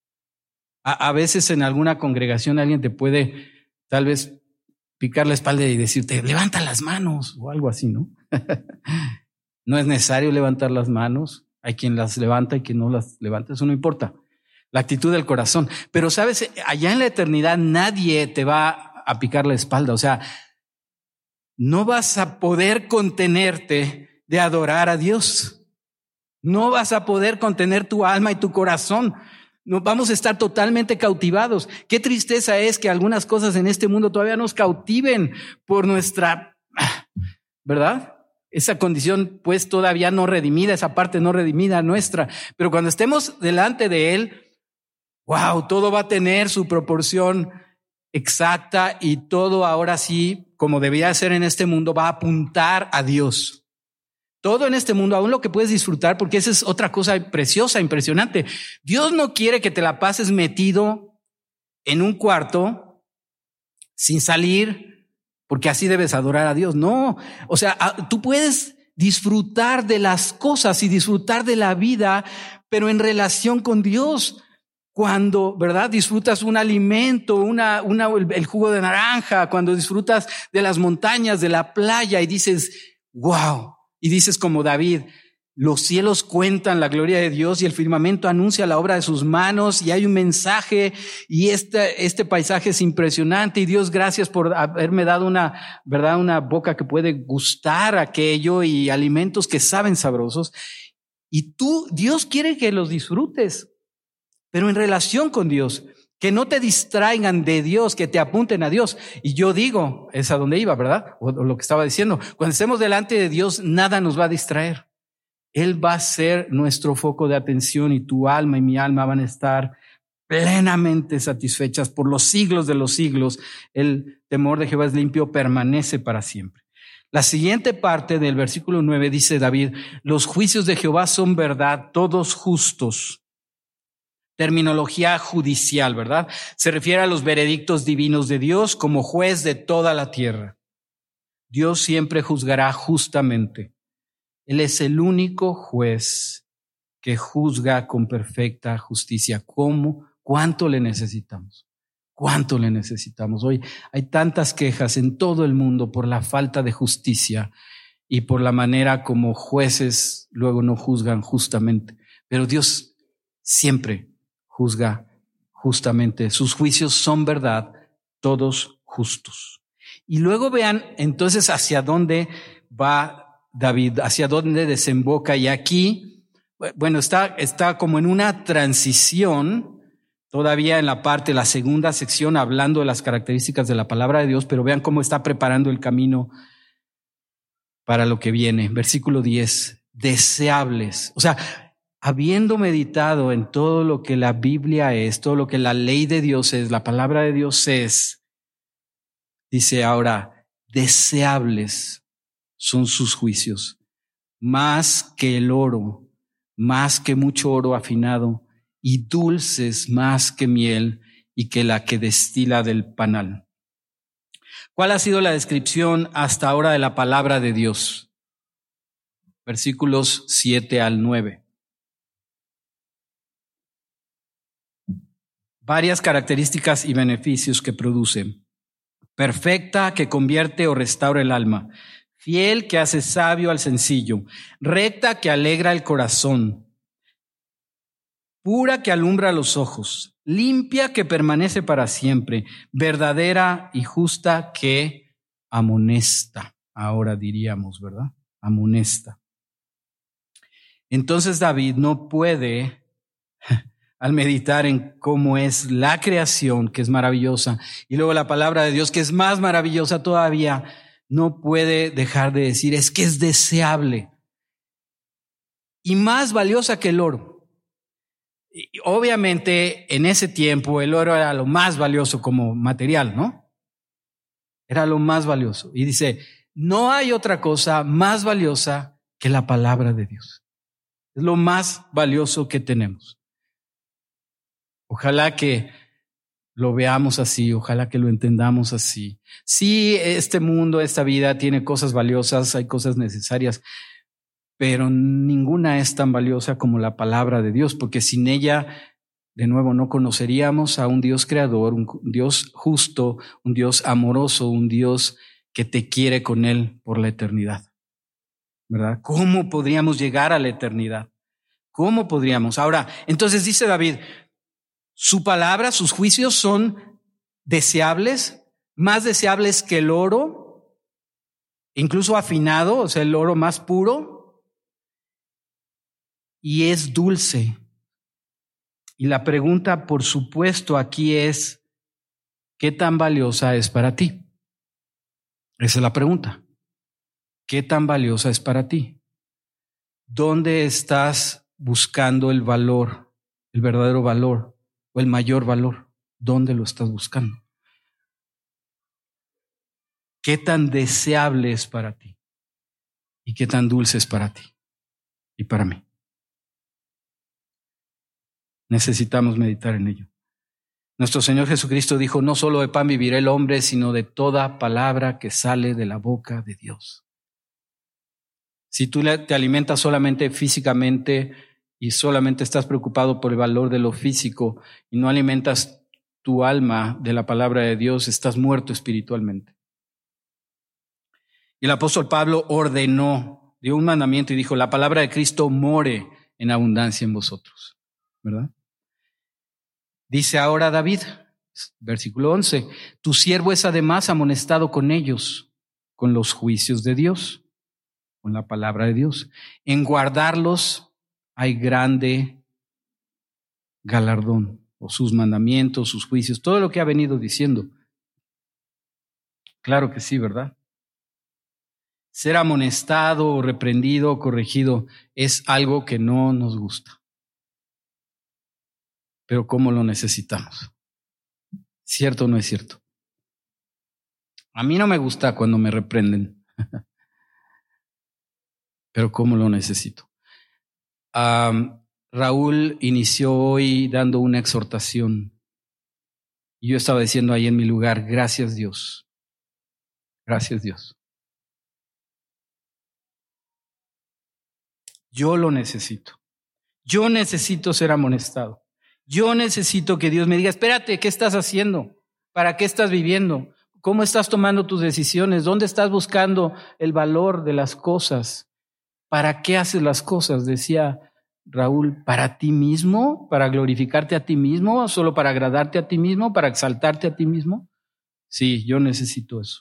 A veces en alguna congregación alguien te puede tal vez picar la espalda y decirte, levanta las manos o algo así, ¿no? No es necesario levantar las manos. Hay quien las levanta y quien no las levanta. Eso no importa. La actitud del corazón. Pero sabes, allá en la eternidad nadie te va a picar la espalda. O sea, no vas a poder contenerte de adorar a Dios. No vas a poder contener tu alma y tu corazón. No, vamos a estar totalmente cautivados. Qué tristeza es que algunas cosas en este mundo todavía nos cautiven por nuestra, ¿verdad? Esa condición pues todavía no redimida, esa parte no redimida nuestra. Pero cuando estemos delante de Él, wow, todo va a tener su proporción exacta y todo ahora sí, como debía ser en este mundo, va a apuntar a Dios. Todo en este mundo, aún lo que puedes disfrutar, porque esa es otra cosa preciosa, impresionante. Dios no quiere que te la pases metido en un cuarto sin salir, porque así debes adorar a Dios. No, o sea, tú puedes disfrutar de las cosas y disfrutar de la vida, pero en relación con Dios. Cuando, ¿verdad? Disfrutas un alimento, el jugo de naranja, cuando disfrutas de las montañas, de la playa y dices, wow. Y dices como David, los cielos cuentan la gloria de Dios y el firmamento anuncia la obra de sus manos y hay un mensaje y este paisaje es impresionante y Dios, gracias por haberme dado una boca que puede gustar aquello y alimentos que saben sabrosos. Y Dios quiere que los disfrutes, pero en relación con Dios, que no te distraigan de Dios, que te apunten a Dios. Y yo digo, es a donde iba, ¿verdad? O lo que estaba diciendo. Cuando estemos delante de Dios, nada nos va a distraer. Él va a ser nuestro foco de atención y tu alma y mi alma van a estar plenamente satisfechas por los siglos de los siglos. El temor de Jehová es limpio, permanece para siempre. La siguiente parte del versículo 9 dice David, los juicios de Jehová son verdad, todos justos. Terminología judicial, ¿verdad? Se refiere a los veredictos divinos de Dios como juez de toda la tierra. Dios siempre juzgará justamente. Él es el único juez que juzga con perfecta justicia. ¿Cuánto le necesitamos? ¿Cuánto le necesitamos? Hoy hay tantas quejas en todo el mundo por la falta de justicia y por la manera como jueces luego no juzgan justamente. Pero Dios siempre juzga justamente. Sus juicios son verdad, todos justos. Y luego vean entonces hacia dónde va David, hacia dónde desemboca. Y aquí, bueno, está como en una transición, todavía en la segunda sección, hablando de las características de la palabra de Dios, pero vean cómo está preparando el camino para lo que viene. Versículo 10, deseables. O sea, habiendo meditado en todo lo que la Biblia es, todo lo que la ley de Dios es, la palabra de Dios es, dice ahora, deseables son sus juicios, más que el oro, más que mucho oro afinado, y dulces más que miel y que la que destila del panal. ¿Cuál ha sido la descripción hasta ahora de la palabra de Dios? Versículos 7 al 9. Varias características y beneficios que produce. Perfecta, que convierte o restaura el alma. Fiel, que hace sabio al sencillo. Recta, que alegra el corazón. Pura, que alumbra los ojos. Limpia, que permanece para siempre. Verdadera y justa, que amonesta. Ahora diríamos, ¿verdad? Amonesta. Entonces David no puede al meditar en cómo es la creación, que es maravillosa, y luego la palabra de Dios, que es más maravillosa todavía, no puede dejar de decir, es que es deseable y más valiosa que el oro. Y obviamente, en ese tiempo, el oro era lo más valioso como material, ¿no? Era lo más valioso. Y dice, no hay otra cosa más valiosa que la palabra de Dios. Es lo más valioso que tenemos. Ojalá que lo veamos así, ojalá que lo entendamos así. Sí, este mundo, esta vida tiene cosas valiosas, hay cosas necesarias, pero ninguna es tan valiosa como la palabra de Dios, porque sin ella, de nuevo, no conoceríamos a un Dios creador, un Dios justo, un Dios amoroso, un Dios que te quiere con Él por la eternidad, ¿verdad? ¿Cómo podríamos llegar a la eternidad? ¿Cómo podríamos? Ahora, entonces dice David, su palabra, sus juicios son deseables, más deseables que el oro, incluso afinado, o sea, el oro más puro, y es dulce. Y la pregunta, por supuesto, aquí es, ¿qué tan valiosa es para ti? Esa es la pregunta. ¿Qué tan valiosa es para ti? ¿Dónde estás buscando el valor, el verdadero valor o el mayor valor? ¿Dónde lo estás buscando? ¿Qué tan deseable es para ti? ¿Y qué tan dulce es para ti y para mí? Necesitamos meditar en ello. Nuestro Señor Jesucristo dijo, no solo de pan vivirá el hombre, sino de toda palabra que sale de la boca de Dios. Si tú te alimentas solamente físicamente y solamente estás preocupado por el valor de lo físico y no alimentas tu alma de la palabra de Dios, estás muerto espiritualmente. Y el apóstol Pablo ordenó, dio un mandamiento y dijo, la palabra de Cristo more en abundancia en vosotros, ¿verdad? Dice ahora David, versículo 11, tu siervo es además amonestado con ellos, con los juicios de Dios, con la palabra de Dios. En guardarlos hay grande galardón, o sus mandamientos, sus juicios, todo lo que ha venido diciendo. Claro que sí, ¿verdad? Ser amonestado o reprendido o corregido es algo que no nos gusta. Pero ¿cómo lo necesitamos? ¿Cierto o no es cierto? A mí no me gusta cuando me reprenden. Pero ¿cómo lo necesito? Raúl inició hoy dando una exhortación. Y yo estaba diciendo ahí en mi lugar, gracias Dios. Gracias Dios. Yo lo necesito. Yo necesito ser amonestado. Yo necesito que Dios me diga, espérate, ¿qué estás haciendo? ¿Para qué estás viviendo? ¿Cómo estás tomando tus decisiones? ¿Dónde estás buscando el valor de las cosas? ¿Para qué haces las cosas? Decía Raúl, ¿para ti mismo? ¿Para glorificarte a ti mismo? ¿Solo para agradarte a ti mismo? ¿Para exaltarte a ti mismo? Sí, yo necesito eso.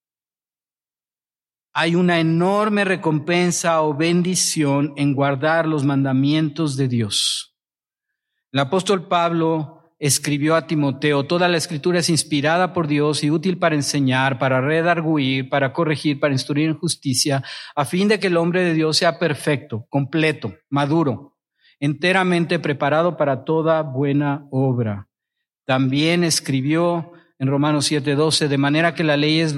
Hay una enorme recompensa o bendición en guardar los mandamientos de Dios. El apóstol Pablo escribió a Timoteo, toda la escritura es inspirada por Dios y útil para enseñar, para redarguir, para corregir, para instruir en justicia, a fin de que el hombre de Dios sea perfecto, completo, maduro, enteramente preparado para toda buena obra. También escribió en Romanos 7:12, de manera que la ley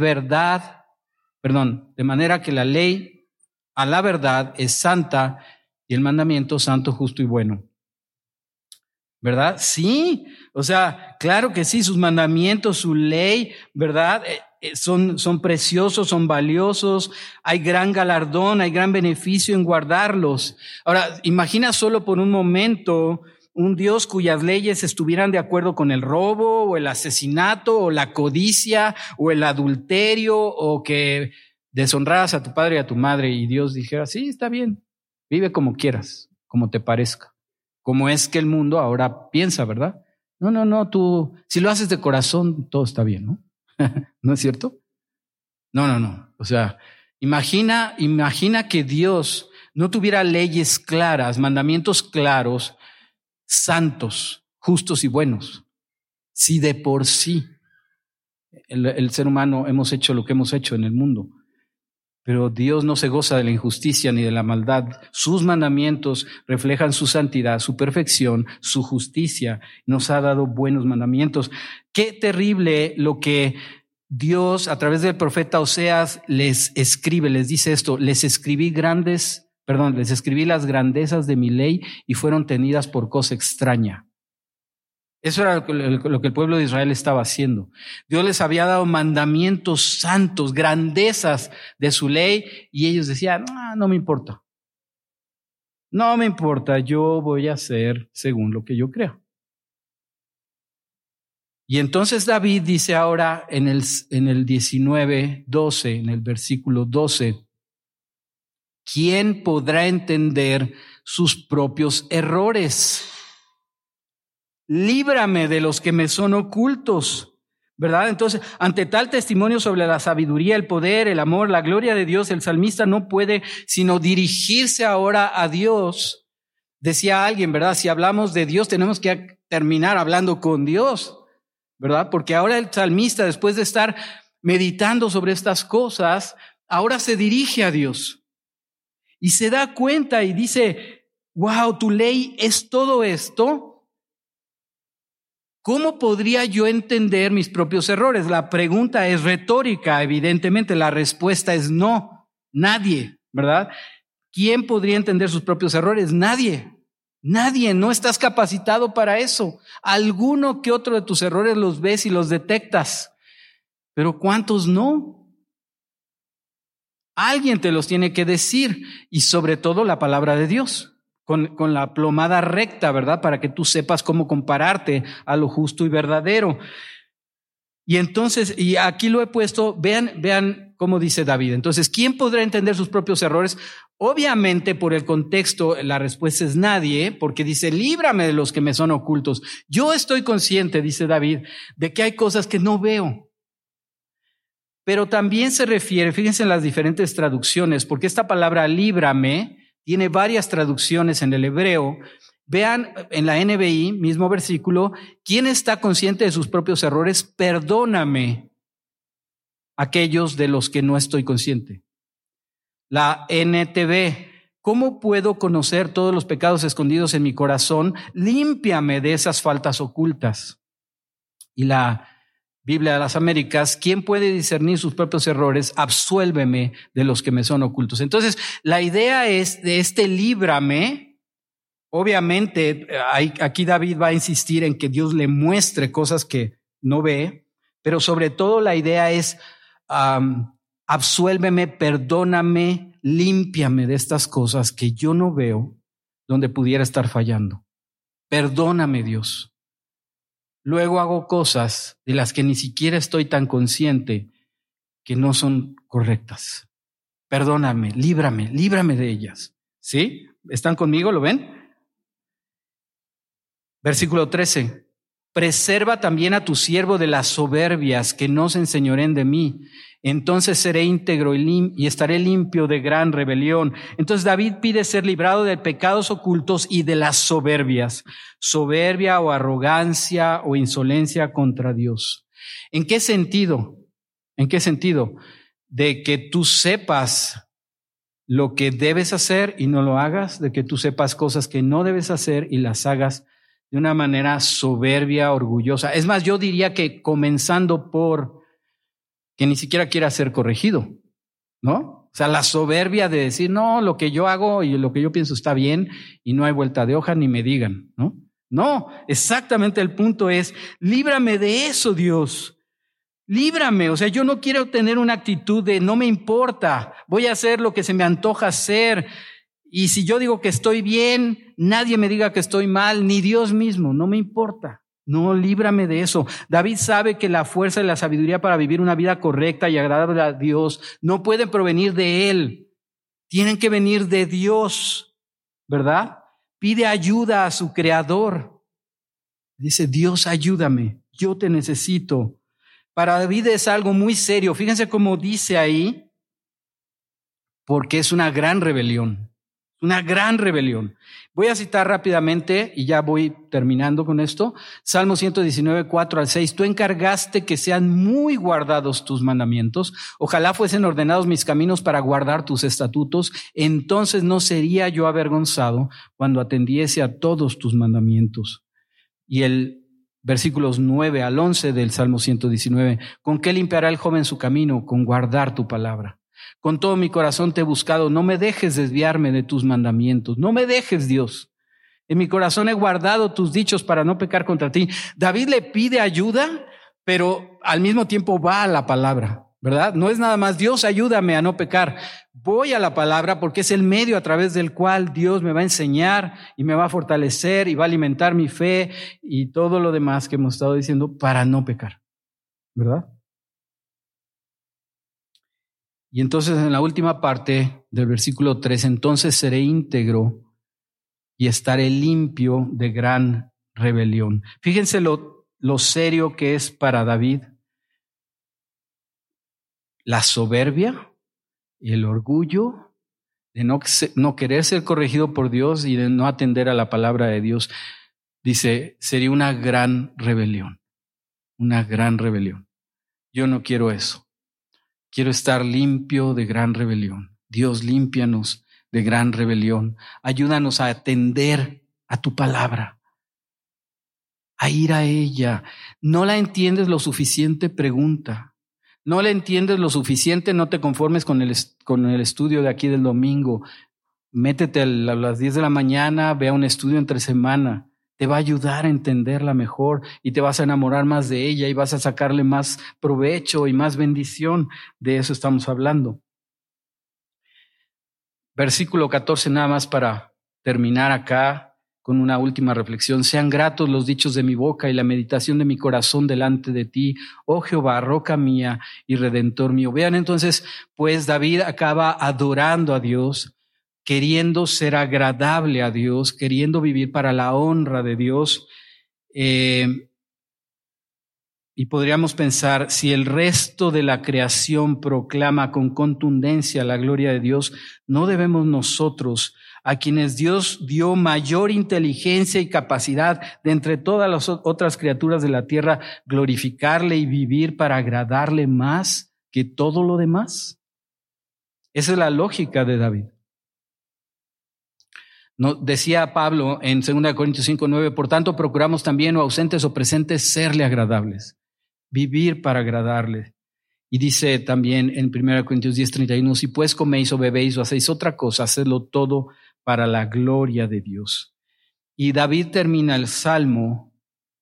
a la verdad es santa y el mandamiento santo, justo y bueno. ¿Verdad? Sí, o sea, claro que sí, sus mandamientos, su ley, ¿verdad? Son preciosos, son valiosos, hay gran galardón, hay gran beneficio en guardarlos. Ahora, imagina solo por un momento un Dios cuyas leyes estuvieran de acuerdo con el robo o el asesinato o la codicia o el adulterio o que deshonraras a tu padre y a tu madre y Dios dijera, sí, está bien, vive como quieras, como te parezca. Como es que el mundo ahora piensa, ¿verdad? No, tú, si lo haces de corazón, todo está bien, ¿no? ¿No es cierto? No. O sea, imagina que Dios no tuviera leyes claras, mandamientos claros, santos, justos y buenos. Si de por sí el ser humano hemos hecho lo que hemos hecho en el mundo, pero Dios no se goza de la injusticia ni de la maldad. Sus mandamientos reflejan su santidad, su perfección, su justicia. Nos ha dado buenos mandamientos. Qué terrible lo que Dios a través del profeta Oseas les escribe, les dice esto: les escribí las grandezas de mi ley y fueron tenidas por cosa extraña. Eso era lo que el pueblo de Israel estaba haciendo. Dios les había dado mandamientos santos, grandezas de su ley, y ellos decían: no me importa. No me importa, yo voy a hacer según lo que yo creo. Y entonces David dice ahora en el 19:12, en el versículo 12, ¿quién podrá entender sus propios errores? Líbrame de los que me son ocultos, ¿verdad? Entonces, ante tal testimonio sobre la sabiduría, el poder, el amor, la gloria de Dios, el salmista no puede sino dirigirse ahora a Dios. Decía alguien, ¿verdad? Si hablamos de Dios, tenemos que terminar hablando con Dios, ¿verdad? Porque ahora el salmista, después de estar meditando sobre estas cosas, ahora se dirige a Dios y se da cuenta y dice: wow, tu ley es todo esto. ¿Cómo podría yo entender mis propios errores? La pregunta es retórica, evidentemente. La respuesta es no, nadie, ¿verdad? ¿Quién podría entender sus propios errores? Nadie, no estás capacitado para eso. Alguno que otro de tus errores los ves y los detectas, pero ¿cuántos no? Alguien te los tiene que decir, y sobre todo la palabra de Dios. Con la plomada recta, ¿verdad? Para que tú sepas cómo compararte a lo justo y verdadero. Y entonces, y aquí lo he puesto, vean cómo dice David. Entonces, ¿quién podrá entender sus propios errores? Obviamente, por el contexto, la respuesta es nadie, porque dice: líbrame de los que me son ocultos. Yo estoy consciente, dice David, de que hay cosas que no veo. Pero también se refiere, fíjense en las diferentes traducciones, porque esta palabra líbrame tiene varias traducciones en el hebreo. Vean en la NBI, mismo versículo: ¿quién está consciente de sus propios errores? Perdóname aquellos de los que no estoy consciente. La NTV: ¿cómo puedo conocer todos los pecados escondidos en mi corazón? Límpiame de esas faltas ocultas. Y la Biblia de las Américas: ¿quién puede discernir sus propios errores? Absuélveme de los que me son ocultos. Entonces, la idea es de este líbrame. Obviamente, aquí David va a insistir en que Dios le muestre cosas que no ve, pero sobre todo la idea es absuélveme, perdóname, límpiame de estas cosas que yo no veo donde pudiera estar fallando. Perdóname, Dios. Luego hago cosas de las que ni siquiera estoy tan consciente que no son correctas. Perdóname, líbrame de ellas. ¿Sí? ¿Están conmigo? ¿Lo ven? Versículo 13. Preserva también a tu siervo de las soberbias, que no se enseñoreen de mí. Entonces seré íntegro y estaré limpio de gran rebelión. Entonces David pide ser librado de pecados ocultos y de las soberbias. Soberbia o arrogancia o insolencia contra Dios. ¿En qué sentido? ¿En qué sentido? De que tú sepas lo que debes hacer y no lo hagas, de que tú sepas cosas que no debes hacer y las hagas de una manera soberbia, orgullosa. Es más, yo diría que comenzando por que ni siquiera quiera ser corregido, ¿no? O sea, la soberbia de decir: no, lo que yo hago y lo que yo pienso está bien y no hay vuelta de hoja ni me digan, ¿no? No, exactamente el punto es: líbrame de eso, Dios. Líbrame. O sea, yo no quiero tener una actitud de no me importa, voy a hacer lo que se me antoja hacer. Y si yo digo que estoy bien, nadie me diga que estoy mal, ni Dios mismo, no me importa. No, líbrame de eso. David sabe que la fuerza y la sabiduría para vivir una vida correcta y agradable a Dios no pueden provenir de él. Tienen que venir de Dios, ¿verdad? Pide ayuda a su creador. Dice: Dios, ayúdame, yo te necesito. Para David es algo muy serio. Fíjense cómo dice ahí: porque es una gran rebelión. Una gran rebelión. Voy a citar rápidamente y ya voy terminando con esto. Salmo 119, 4 al 6. Tú encargaste que sean muy guardados tus mandamientos. Ojalá fuesen ordenados mis caminos para guardar tus estatutos. Entonces no sería yo avergonzado cuando atendiese a todos tus mandamientos. Y el versículos 9 al 11 del Salmo 119. ¿Con qué limpiará el joven su camino? Con guardar tu palabra. Con todo mi corazón te he buscado, no me dejes desviarme de tus mandamientos, no me dejes, Dios. En mi corazón he guardado tus dichos para no pecar contra ti. David le pide ayuda, pero al mismo tiempo va a la palabra, ¿verdad? No es nada más, Dios, ayúdame a no pecar. Voy a la palabra porque es el medio a través del cual Dios me va a enseñar y me va a fortalecer y va a alimentar mi fe y todo lo demás que hemos estado diciendo para no pecar, ¿verdad? Y entonces en la última parte del versículo 3, entonces seré íntegro y estaré limpio de gran rebelión. Fíjense lo serio que es para David la soberbia y el orgullo de no querer ser corregido por Dios y de no atender a la palabra de Dios. Dice, sería una gran rebelión, una gran rebelión. Yo no quiero eso. Quiero estar limpio de gran rebelión. Dios, límpianos de gran rebelión. Ayúdanos a atender a tu palabra, a ir a ella. No la entiendes lo suficiente, pregunta. No la entiendes lo suficiente, no te conformes con el estudio de aquí del domingo. Métete a las 10 de la mañana, ve a un estudio entre semana. Te va a ayudar a entenderla mejor y te vas a enamorar más de ella y vas a sacarle más provecho y más bendición. De eso estamos hablando. Versículo 14, nada más para terminar acá con una última reflexión. Sean gratos los dichos de mi boca y la meditación de mi corazón delante de ti, oh Jehová, roca mía y redentor mío. Vean entonces, pues David acaba adorando a Dios, queriendo ser agradable a Dios, queriendo vivir para la honra de Dios. Y podríamos pensar, si el resto de la creación proclama con contundencia la gloria de Dios, ¿no debemos nosotros, a quienes Dios dio mayor inteligencia y capacidad de entre todas las otras criaturas de la tierra, glorificarle y vivir para agradarle más que todo lo demás? Esa es la lógica de David. No, decía Pablo en 2 Corintios 5:9, por tanto procuramos también, o ausentes o presentes, serle agradables, vivir para agradarle. Y dice también en 1 Corintios 10:31, si pues coméis o bebéis o hacéis otra cosa, hacedlo todo para la gloria de Dios. Y David termina el Salmo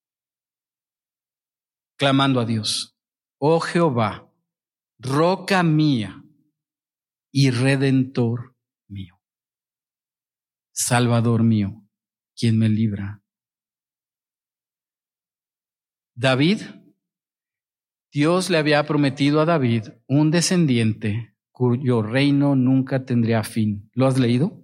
clamando a Dios, oh Jehová, roca mía y redentor mío. Salvador mío, quien me libra. David, Dios le había prometido a David un descendiente cuyo reino nunca tendría fin. ¿Lo has leído?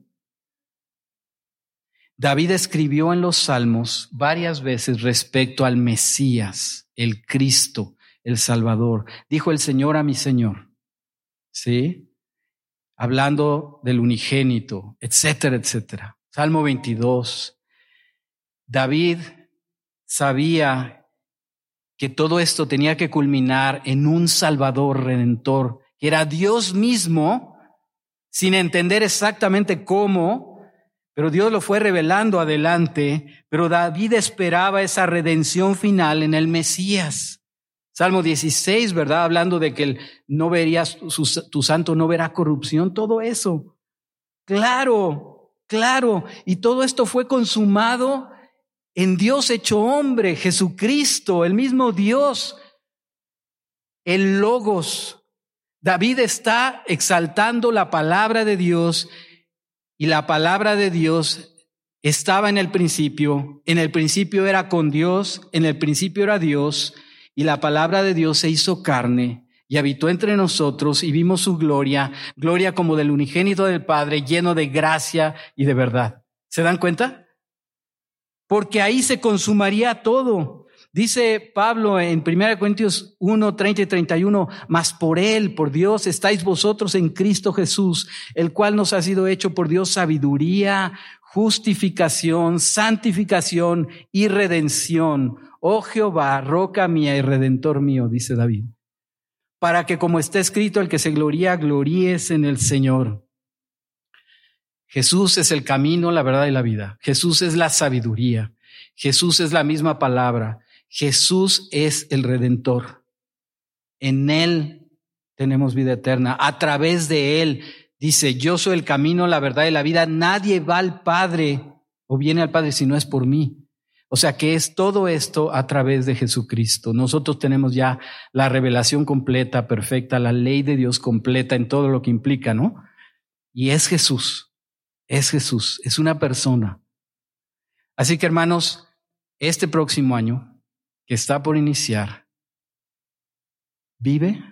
David escribió en los Salmos varias veces respecto al Mesías, el Cristo, el Salvador. Dijo el Señor a mi Señor, ¿sí? Hablando del unigénito, etcétera, etcétera. Salmo 22. David sabía que todo esto tenía que culminar en un Salvador redentor, que era Dios mismo, sin entender exactamente cómo, pero Dios lo fue revelando adelante, pero David esperaba esa redención final en el Mesías. Salmo 16, ¿verdad? Hablando de que no verías, tu santo no verá corrupción, todo eso. Claro, claro. Y todo esto fue consumado en Dios hecho hombre, Jesucristo, el mismo Dios, el Logos. David está exaltando la palabra de Dios y la palabra de Dios estaba en el principio era con Dios, en el principio era Dios. Y la palabra de Dios se hizo carne y habitó entre nosotros y vimos su gloria, gloria como del unigénito del Padre, lleno de gracia y de verdad. ¿Se dan cuenta? Porque ahí se consumaría todo. Dice Pablo en 1 Corintios 1, 30 y 31, mas por Él, por Dios, estáis vosotros en Cristo Jesús, el cual nos ha sido hecho por Dios sabiduría, justificación, santificación y redención. Oh Jehová, roca mía y redentor mío, dice David, para que como está escrito, el que se gloría, gloríes en el Señor. Jesús es el camino, la verdad y la vida. Jesús es la sabiduría. Jesús es la misma palabra. Jesús es el Redentor. En Él tenemos vida eterna. A través de Él, dice, yo soy el camino, la verdad y la vida. Nadie va al Padre o viene al Padre si no es por mí. O sea que es todo esto a través de Jesucristo. Nosotros tenemos ya la revelación completa, perfecta, la ley de Dios completa en todo lo que implica, ¿no? Y es Jesús, es una persona. Así que hermanos, este próximo año que está por iniciar, vive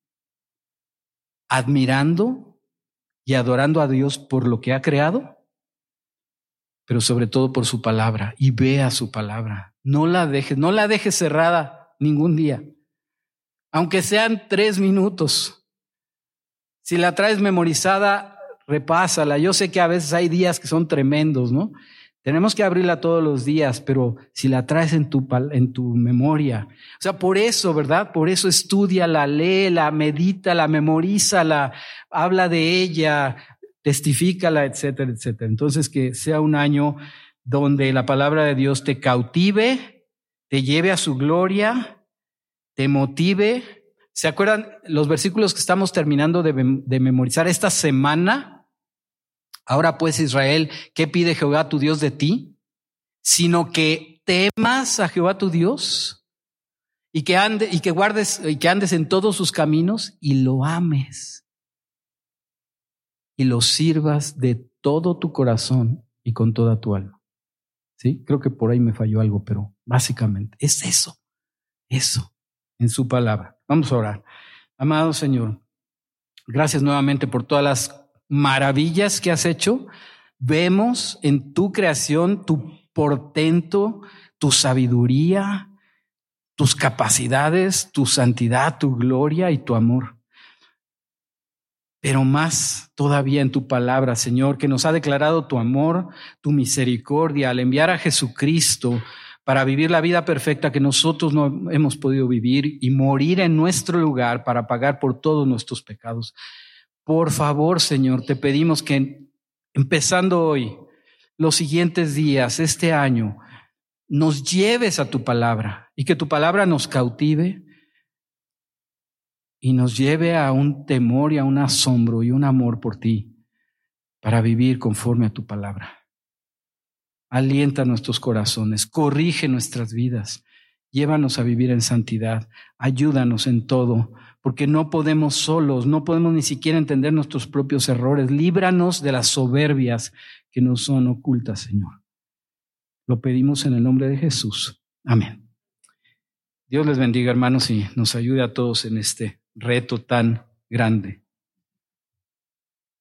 admirando y adorando a Dios por lo que ha creado, pero sobre todo por su palabra, y vea su palabra. No la dejes cerrada ningún día, aunque sean 3 minutos. Si la traes memorizada, repásala. Yo sé que a veces hay días que son tremendos, ¿no? Tenemos que abrirla todos los días, pero si la traes en tu memoria. O sea, por eso, ¿verdad? Por eso estúdiala, léela, medítala, memorízala, habla de ella, testifícala, etcétera, etcétera. Entonces, que sea un año donde la palabra de Dios te cautive, te lleve a su gloria, te motive. ¿Se acuerdan los versículos que estamos terminando de memorizar esta semana? Ahora pues, Israel, ¿qué pide Jehová tu Dios de ti? Sino que temas a Jehová tu Dios y que andes en todos sus caminos y lo ames y lo sirvas de todo tu corazón y con toda tu alma. ¿Sí? Creo que por ahí me falló algo, pero básicamente es eso en su palabra. Vamos a orar. Amado Señor, gracias nuevamente por todas las maravillas que has hecho. Vemos en tu creación tu portento, tu sabiduría, tus capacidades, tu santidad, tu gloria y tu amor. Pero más todavía en tu palabra, Señor, que nos ha declarado tu amor, tu misericordia al enviar a Jesucristo para vivir la vida perfecta que nosotros no hemos podido vivir y morir en nuestro lugar para pagar por todos nuestros pecados. Por favor, Señor, te pedimos que empezando hoy, los siguientes días, este año, nos lleves a tu palabra y que tu palabra nos cautive y nos lleve a un temor y a un asombro y un amor por ti para vivir conforme a tu palabra. Alienta nuestros corazones, corrige nuestras vidas, llévanos a vivir en santidad, ayúdanos en todo, porque no podemos solos, no podemos ni siquiera entender nuestros propios errores. Líbranos de las soberbias que nos son ocultas, Señor. Lo pedimos en el nombre de Jesús. Amén. Dios les bendiga, hermanos, y nos ayude a todos en este reto tan grande.